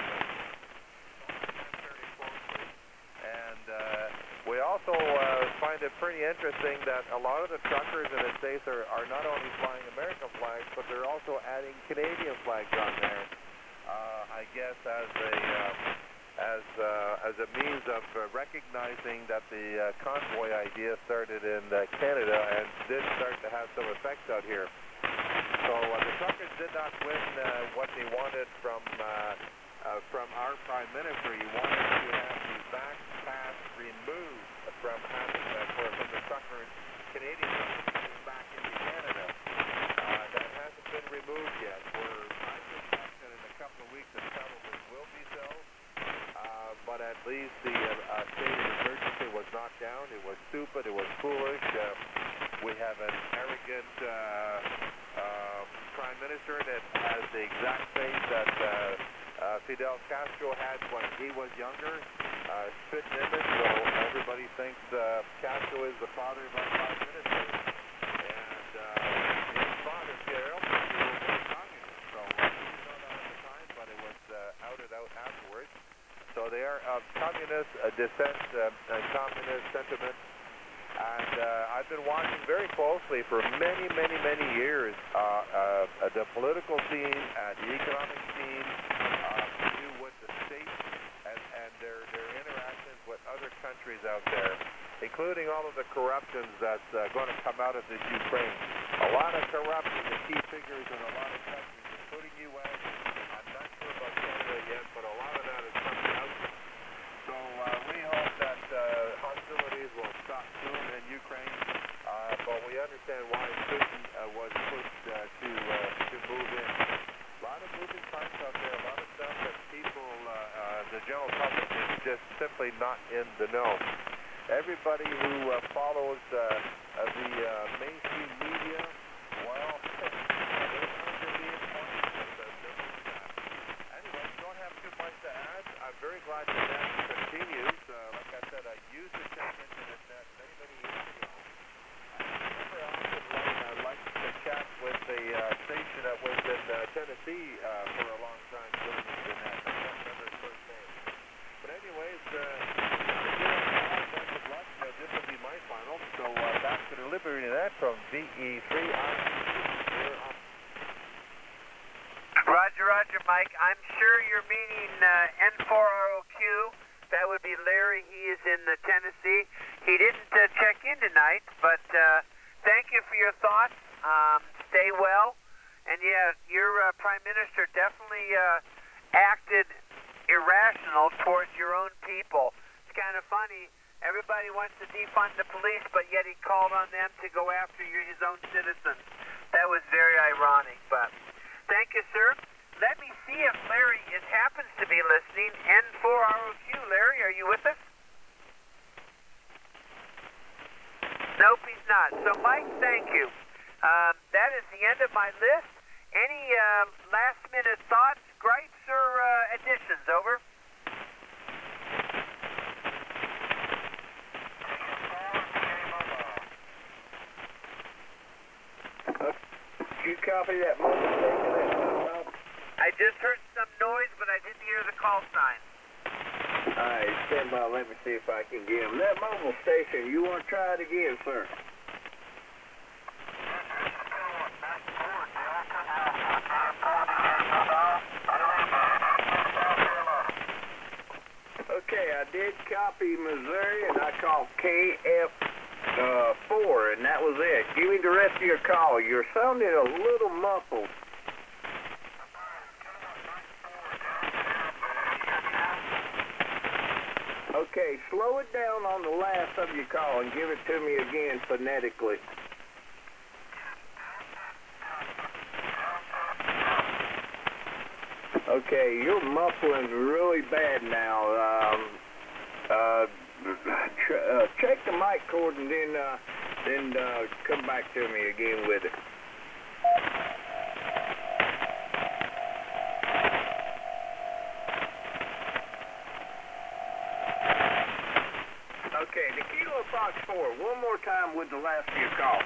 And uh, we also uh, find it pretty interesting that a lot of the truckers in the States are, are not only flying American flags, but they're also adding Canadian flags on there. Uh, I guess as a uh, as uh, as a means of uh, recognizing that the uh, convoy idea started in uh, Canada and did start to have some effects out here. So uh, the truckers did not win uh, what they wanted from uh, uh, from our Prime Minister. He wanted to have the back pass removed from having uh, for from the truckers, Canadian truckers back into Canada. Uh, that hasn't been removed yet. We're I suspect that in a couple of weeks it probably will be so. Uh, but as at least the uh, uh, state of emergency was knocked down. It was stupid. It was foolish. Uh, we have an arrogant uh, uh, prime minister that has the exact face that uh, uh, Fidel Castro had when he was younger. Uh, spit and image, so everybody thinks uh, Castro is the father of our prime minister. And uh, his father, Fidel Castro, was a communist. So uh, we didn't know that at the time, but it was uh, outed out afterwards. So they are of communist uh, descent uh, and communist sentiment. And uh, I've been watching very closely for many, many, many years uh, uh, the political scene, uh, the economic scene, uh, to do with the state and, and their, their interactions with other countries out there, including all of the corruptions that's uh, going to come out of this Ukraine. A lot of corruption, the key figures in a lot of countries, including U S I'm not sure about Canada yet, but a lot of that is coming out. So uh, we hope that uh, hostilities will stop soon in Ukraine, uh, but we understand why Putin uh, was pushed uh, to uh, to move in. A lot of moving parts out there, a lot of stuff that people, uh, uh, the general public, is just simply not in the know. Everybody who uh, follows uh, uh, the uh, mainstream media, well, they're under the influence of the news. Anyway, don't have too much to add. I'm very glad that that continues. Uh, like I said, I used to check into this net many, many years ago. I remember often when I liked to chat with the uh, station that was in uh, Tennessee uh, for a long time doing the net. I can't remember his first name. But anyways, uh, best of luck. Uh, this will be my final. So uh, back to the Liberty Net from V E three. Roger, Roger, Mike. I'm sure you're meaning uh, N four R O Q. That would be Larry. He is in uh, Tennessee. He didn't uh, check in tonight, but uh, thank you for your thoughts. Um, stay well. And yeah, your uh, Prime Minister definitely uh, acted irrational towards your own people. It's kind of funny. Everybody wants to defund the police, but yet he called on them to go after your, his own citizens. That was very ironic, but thank you, sir. Let me see if Larry is happens to be listening. N four R O Q. Larry, are you with us? Nope, he's not. So, Mike, thank you. Um, that is the end of my list. Any uh, last-minute thoughts, gripes, or uh, additions? Over. Did you copy that mobile station that comes out? I just heard some noise, but I didn't hear the call sign. All right, stand by. Let me see if I can get him. That mobile station, you want to try it again, sir? Okay, I did copy Missouri, and I called K F uh, four, and that was it. Give me the rest of your call. You're sounding a little muffled. Okay, slow it down on the last of your call and give it to me again phonetically. Okay, you're muffling really bad now. Um, uh, ch uh, check the mic cord and then uh, then uh, come back to me again with it. Okay, the Kilo Fox four, one more time with the last of your call.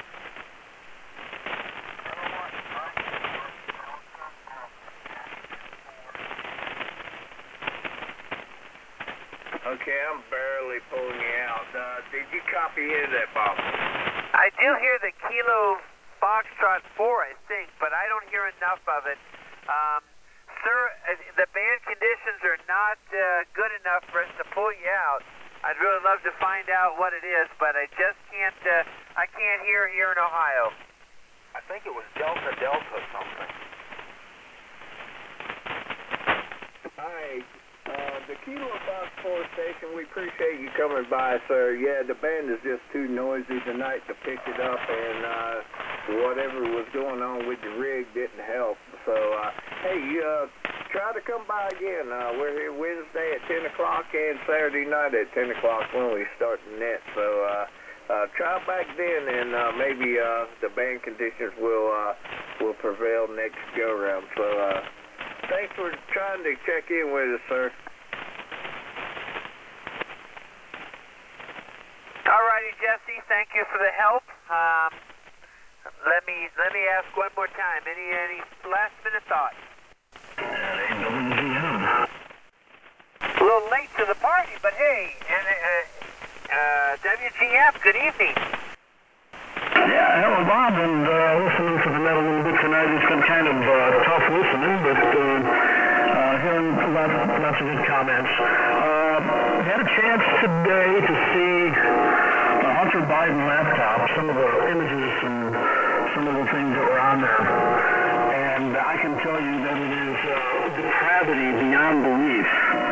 Okay, I'm barely pulling you out. Uh, did you copy any of that, Bob? I do hear the Kilo Foxtrot four, I think, but I don't hear enough of it. Um, sir, uh, the band conditions are not uh, good enough for us to pull you out. I'd really love to find out what it is, but I just can't, uh, I can't hear here in Ohio. I think it was Delta Delta something. Hi, uh, the Kilo Fox four station, we appreciate you coming by, sir. Yeah, the band is just too noisy tonight to pick it up, and uh, whatever was going on with the rig didn't help. So, uh, hey, uh, try to come by again. Uh, we're here Wednesday at ten o'clock and Saturday night at ten o'clock when we start the net. So, uh, uh, try back then, and uh, maybe uh, the band conditions will uh, will prevail next go round. So, uh, thanks for trying to check in with us, sir. Alrighty, Jesse, thank you for the help. Um, let me let me ask one more time. Any any last minute thoughts? A little late to the party, but hey, and uh, uh, W G F, good evening. Yeah, hello, Bob, and uh, listening to the net a little bit tonight. It's been kind of uh, tough listening, but uh, uh, hearing lots, lots of good comments. Uh, had a chance today to see a Hunter Biden laptop, some of the images and some of the things that were on there, and I can tell you that it is uh, depravity beyond belief.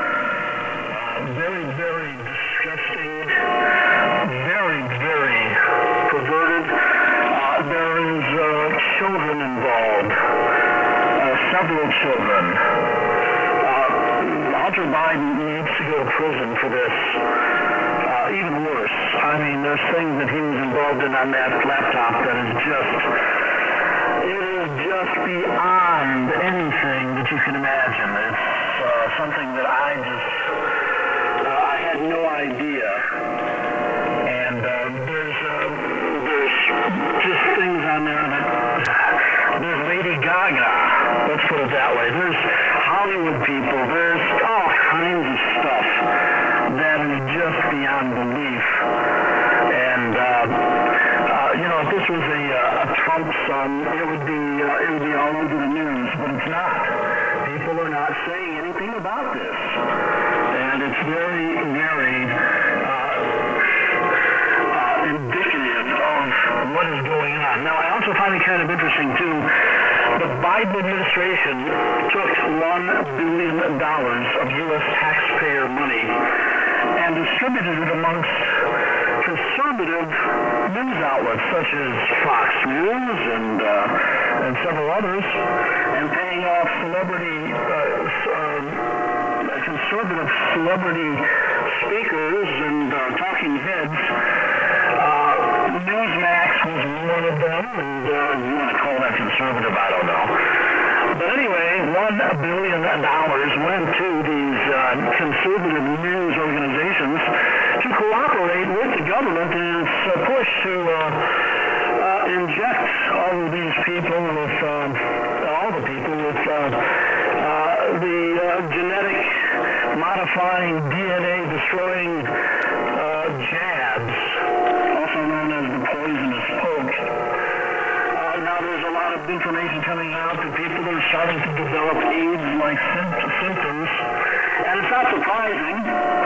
Uh, very, very disgusting, very, very perverted. Uh, there is uh, children involved, uh, several children. Uh, Hunter Biden needs to go to prison for this. Uh, even worse. I mean, there's things that he was involved in on that laptop that is just, it is just beyond anything that you can imagine. It's uh, something that I just, uh, I had no idea. And uh, there's, uh, there's just things on there that, there's Lady Gaga, let's put it that way. There's Hollywood people, there's all kinds of stuff that is just beyond belief. And, uh, uh, you know, if this was a, uh, a Trump son, it would be, uh, it would be all over the news, but it's not. People are not saying anything about this. And it's very, very, uh, uh, indicative of what is going on. Now, I also find it kind of interesting, too. The Biden administration took one billion dollars of U S taxpayer money and distributed it amongst conservative news outlets such as Fox News and uh, and several others, and paying off celebrity, uh, um, conservative celebrity speakers and uh, talking heads. Uh, Newsmax was one of them, and uh, you want to call that conservative, I don't know. But anyway, one billion dollars went to these uh, conservative news organizations to cooperate with the government in its uh, push to uh, uh, inject all of these people with, um, all the people with uh, uh, the uh, genetic modifying, D N A destroying uh, jabs, also known as the poisonous poke. Uh, now there's a lot of information coming out that people are starting to develop AIDS-like symptoms, and it's not surprising.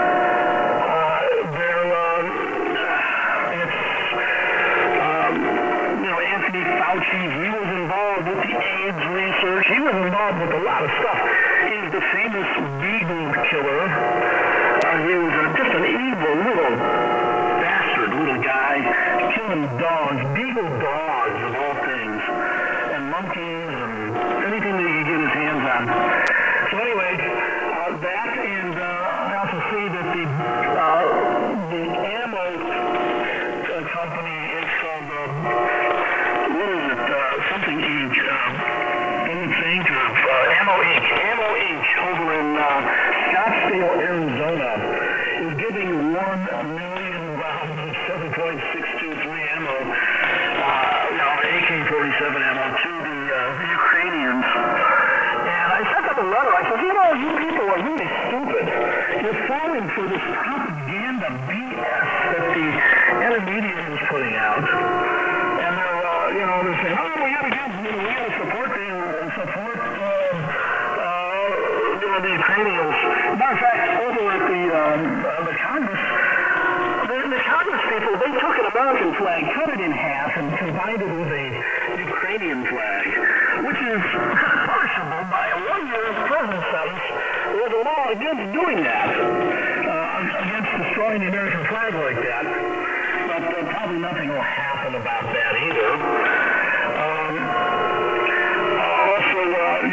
Uh, they're, um, it's, um, you know, Anthony Fauci, he was involved with the AIDS research. He was involved with a lot of stuff. He's the famous beagle killer. Uh, he was a, just an evil little bastard little guy, killing dogs, beagle dogs of all things, and monkeys and anything that he could get his hands on. So anyway, uh, that, and uh, I also see that the uh, the ammo uh, company is called, uh, what is it, uh, something Incorporated. Uh, let me think of uh, Ammo Incorporated. Ammo Incorporated over in uh, Scottsdale, Arizona, is giving one million rounds of seven point six two three ammo, uh, you know, A K forty-seven ammo to the uh, Ukrainians. And I sent them a letter. I said, you know, you people are really stupid. You're falling for this propaganda B S that the intermediate is putting out. And they're, uh, you know, they're saying, oh, we gotta give, you know, we gotta support the, support, uh, uh, you know, the Ukrainians. Matter of fact, over at the, um, uh, the Congress, the, the Congress people, they took an American flag, cut it in half, and combined it with a Ukrainian flag, which is punishable by a one-year prison sentence. There's a law against doing that, uh, against destroying the American flag like that. But uh, probably nothing will happen about that either. Um, also, uh,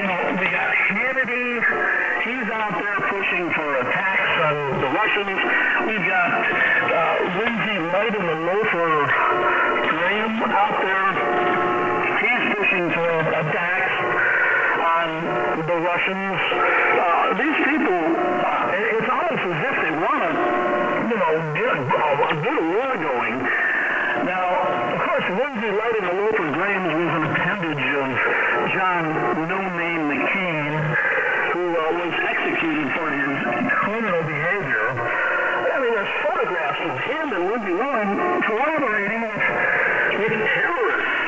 pushing for attacks on the Russians. We've got uh, Lindsay Light and the Loafer Graham out there. He's pushing for attacks on the Russians. Uh, these people, uh, it's almost as if they want to, you know, get a good war going. Now, of course, Lindsay Light and the Loafer Grahams was an appendage of John No Name McCain, who uh, was executed for his criminal behavior. I mean, there's photographs of him and Lindsay Lohan collaborating with, with terrorists.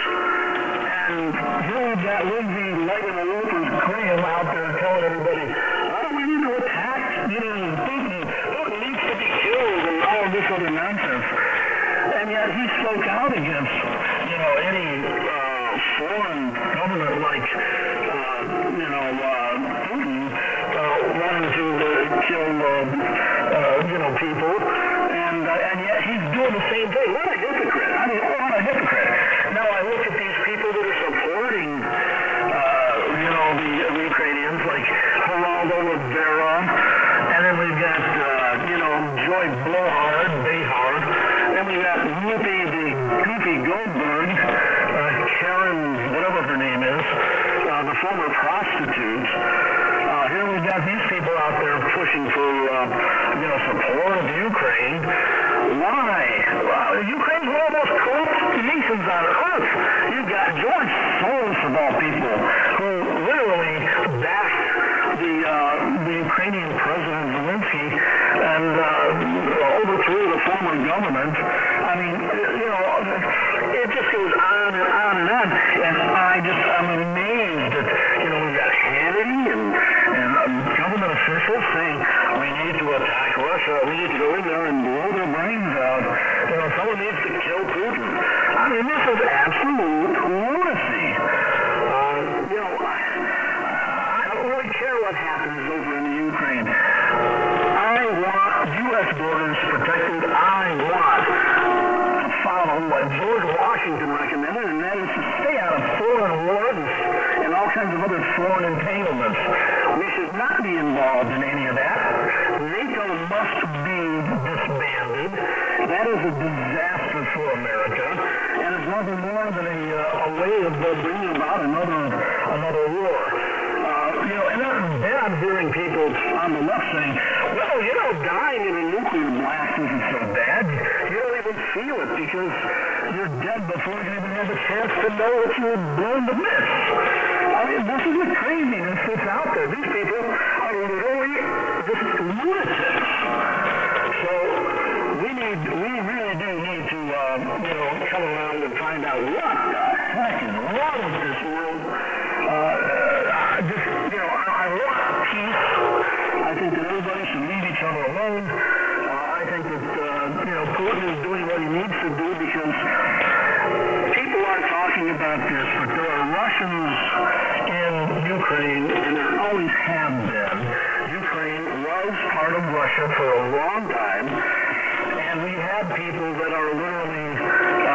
And here we've got Lindsay Light and the Loafer Graham out there telling everybody, oh, we need to attack, you know, Putin. Putin needs to be killed and all of this other nonsense. And yet he spoke out against, you know, any uh, foreign government like, uh, you know, uh, Putin uh, wanting to uh, kill, uh, uh, you know, people. And uh, and yet he's doing the same thing. What a hypocrite. I mean, what a hypocrite. Now I look at these people that are supporting, uh, you know, the Ukrainians, like Geraldo Rivera, and then we've got, uh, you know, Joy Blowhard, Behar, and we got Whoopi the Goofy Goldberg, uh, Karen, whatever her name is, uh, the former prostitute. Uh, here we've got these people out there pushing for, uh, you know, support of Ukraine. Why? Well, Ukraine's one of the most corrupt nations on earth. You've got George Soros, of all people, who literally backed the, uh, the Ukrainian President Zelensky and uh, overthrew the former government. I mean, you know, it just goes on and on and on. And I just, I'm amazed that, you know, we've got Hannity and, and um, government officials saying we need to attack Russia. We need to go in there and blow their brains out. You know, someone needs to kill Putin. I mean, this is absolute lunacy. Uh, you know, I don't really care what happens over in the Ukraine. I want U S borders protected. I want to follow what George Washington recommended, and that is to stay out of foreign wars and all kinds of other foreign entanglements. We should not be involved in any of that. NATO must be disbanded. That is a disaster for America, and it's nothing more than a, uh, a way of uh, bringing about another another war. Uh, you know, and then I'm hearing people on the left saying, well, you know, dying in a nuclear blast isn't so bad. You don't even feel it because you're dead before you even have a chance to know that you were blown to bits. I mean, this is the craziness that's out there. These people are literally just lunatics. So we need, we really do need to, uh, you know, come around and find out what the heck is wrong with this world. Uh, I just, you know, I, I want peace. I think that everybody should leave each other alone. Uh, I think that, uh, you know, Putin is doing what he needs to do because people aren't talking about this, but there are Russians in Ukraine, and there always have been. Ukraine was part of Russia for a long time, and we have people that are literally, uh,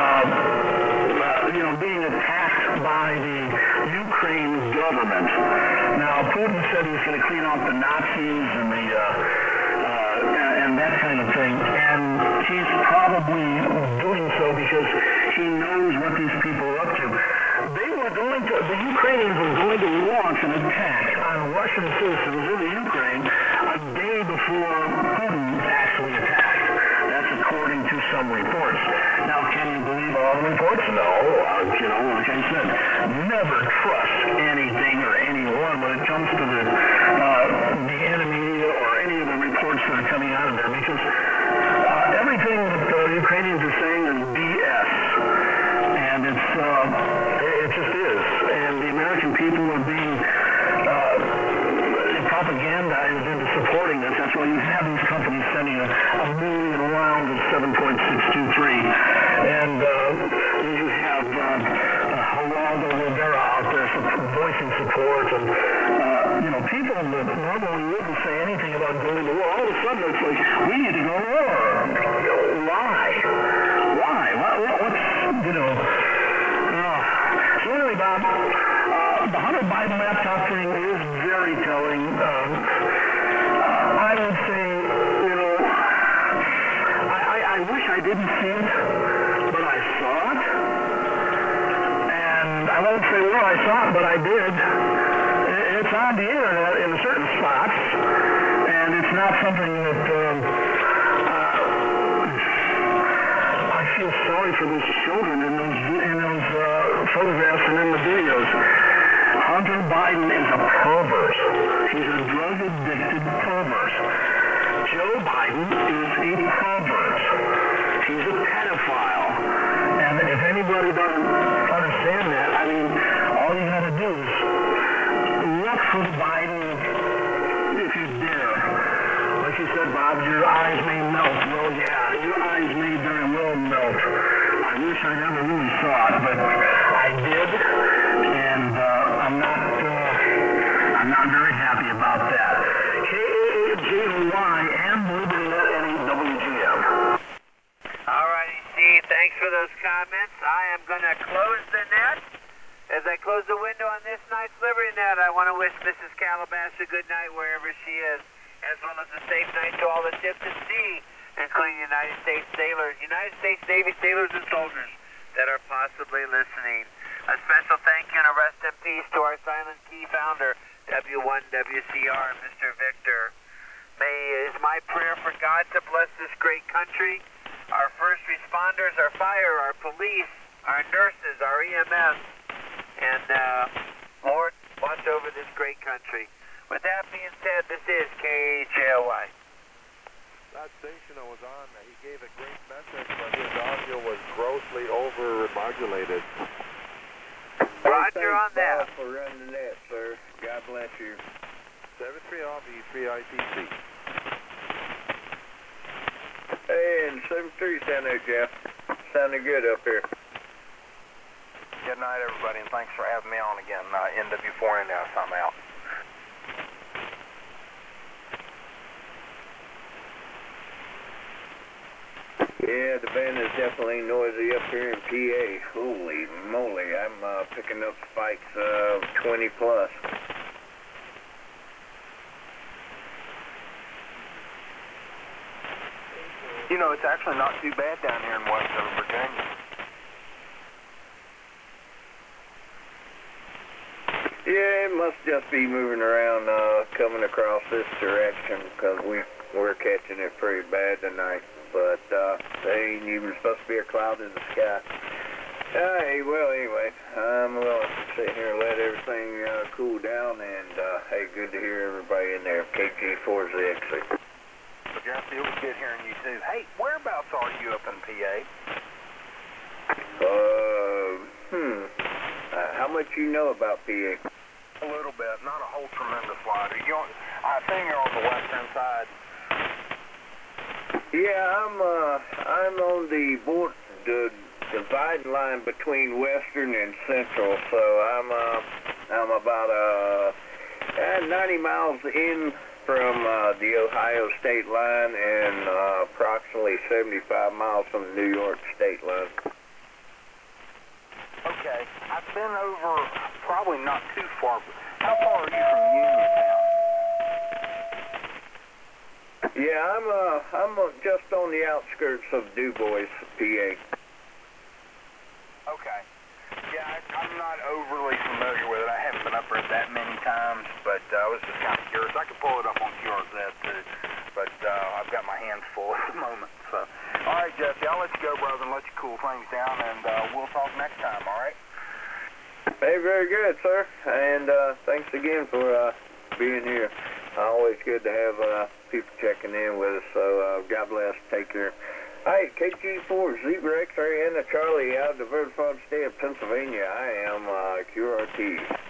uh, you know, being attacked by the Ukraine government. Now, Putin said he was going to clean out the Nazis and the uh, uh, and that kind of thing, and he's probably doing so because he knows what these people are up to. They were going to, the Ukrainians were going to launch an attack on Russian citizens in the Ukraine a day before Putin actually attacked. That's according to some reports. Now, can you believe all the reports? No. Uh, you know, like I said, never trust anything or anyone when it comes to the, uh, the enemy or any of the reports that are coming out of there, because uh, everything that the Ukrainians are saying is B S. And it's, uh, it just is. And the American people are being uh, propagandized into supporting this. That's why you have these companies sending a, a million rounds of seven point six two three. And uh, you have uh, uh, Geraldo Rivera out there voicing support. And, uh, you know, people that normally wouldn't say anything about going to war, all of a sudden it's like, we need to go to war. Why? Why? What, what, what's, you know... So anyway, Bob, uh, the Hunter Biden laptop thing is very telling. Um, uh, I didn't see it, but I saw it. And I won't say where I saw it, but I did. It's on the internet in certain spots, and it's not something that um, uh, I feel sorry for those children in those in those uh, photographs and in the videos. Hunter Biden is a pervert. He's a drug-addicted pervert. Joe Biden is a pervert. He's a pedophile. And if anybody doesn't understand that, I mean, all you got to do is look for the Biden, if you dare. Like you said, Bob, your eyes may melt. Well, yeah, your eyes may very well melt. I wish I never really saw it, but I did, and uh, I'm not, uh, I'm not very happy about that. K A A J O Y and LibertyNet N E W G M. All righty, Steve, thanks for those comments. I am going to close the net. As I close the window on this night's Liberty Net, I want to wish Missus Calabash a good night wherever she is, as well as a safe night to all the ships at sea, including United States sailors, United States Navy sailors and soldiers that are possibly listening. A special thank you and a rest in peace to our Silent Key founder, W one W C R, Mister Victor. May is my prayer for God to bless this great country, our first responders, our fire, our police, our nurses, our E M S, and uh, Lord, watch over this great country. With that being said, this is K A J O Y. That station I was on, he gave a great message, but his audio was grossly over-modulated. Roger on that. Thanks, Bob, for running the net, sir. God bless you. seven three off E three I T C. Hey, and seven three sound there, Jeff. Sounding good up here. Good night, everybody, and thanks for having me on again. Uh, N W four N S, I'm out. Yeah, the band is definitely noisy up here in P A. Holy moly, I'm uh, picking up spikes of twenty plus. You know, it's actually not too bad down here in Western Virginia. Yeah, it must just be moving around, uh, coming across this direction, because we, we're catching it pretty bad tonight. But uh, there ain't even supposed to be a cloud in the sky. Uh, hey, well, anyway, I'm willing to sit here and let everything uh, cool down, and uh, hey, good to hear everybody in there. K G four Z X. So, Jesse, it was good hearing you, too. Hey, whereabouts are you up in P A? Uh, hmm. Uh, how much you know about P A? A little bit, not a whole tremendous lot. Are you on, I think you're on the western side. Yeah, I'm uh I'm on the board the dividing line between western and central, so I'm uh I'm about uh ninety miles in from uh, the Ohio state line and uh, approximately seventy-five miles from the New York state line. Okay, I've been over probably not too far. How far are you from Uniontown? Yeah, I'm uh I'm uh, just on the outskirts of Du Bois, P A. Okay. Yeah, I, I'm not overly familiar with it. I haven't been up there that many times, but uh, I was just kind of curious. I could pull it up on Q R Z too, but uh, I've got my hands full at the moment. So, all right, Jesse, I'll let you go, brother, and let you cool things down, and uh, we'll talk next time. All right? Hey, very good, sir. And uh, thanks again for uh, being here. Always good to have uh, people checking in with us, so uh, God bless. Take care. All right, K G four, Zebra X-ray, and the Charlie out of the very far state of Pennsylvania. I am uh, Q R T.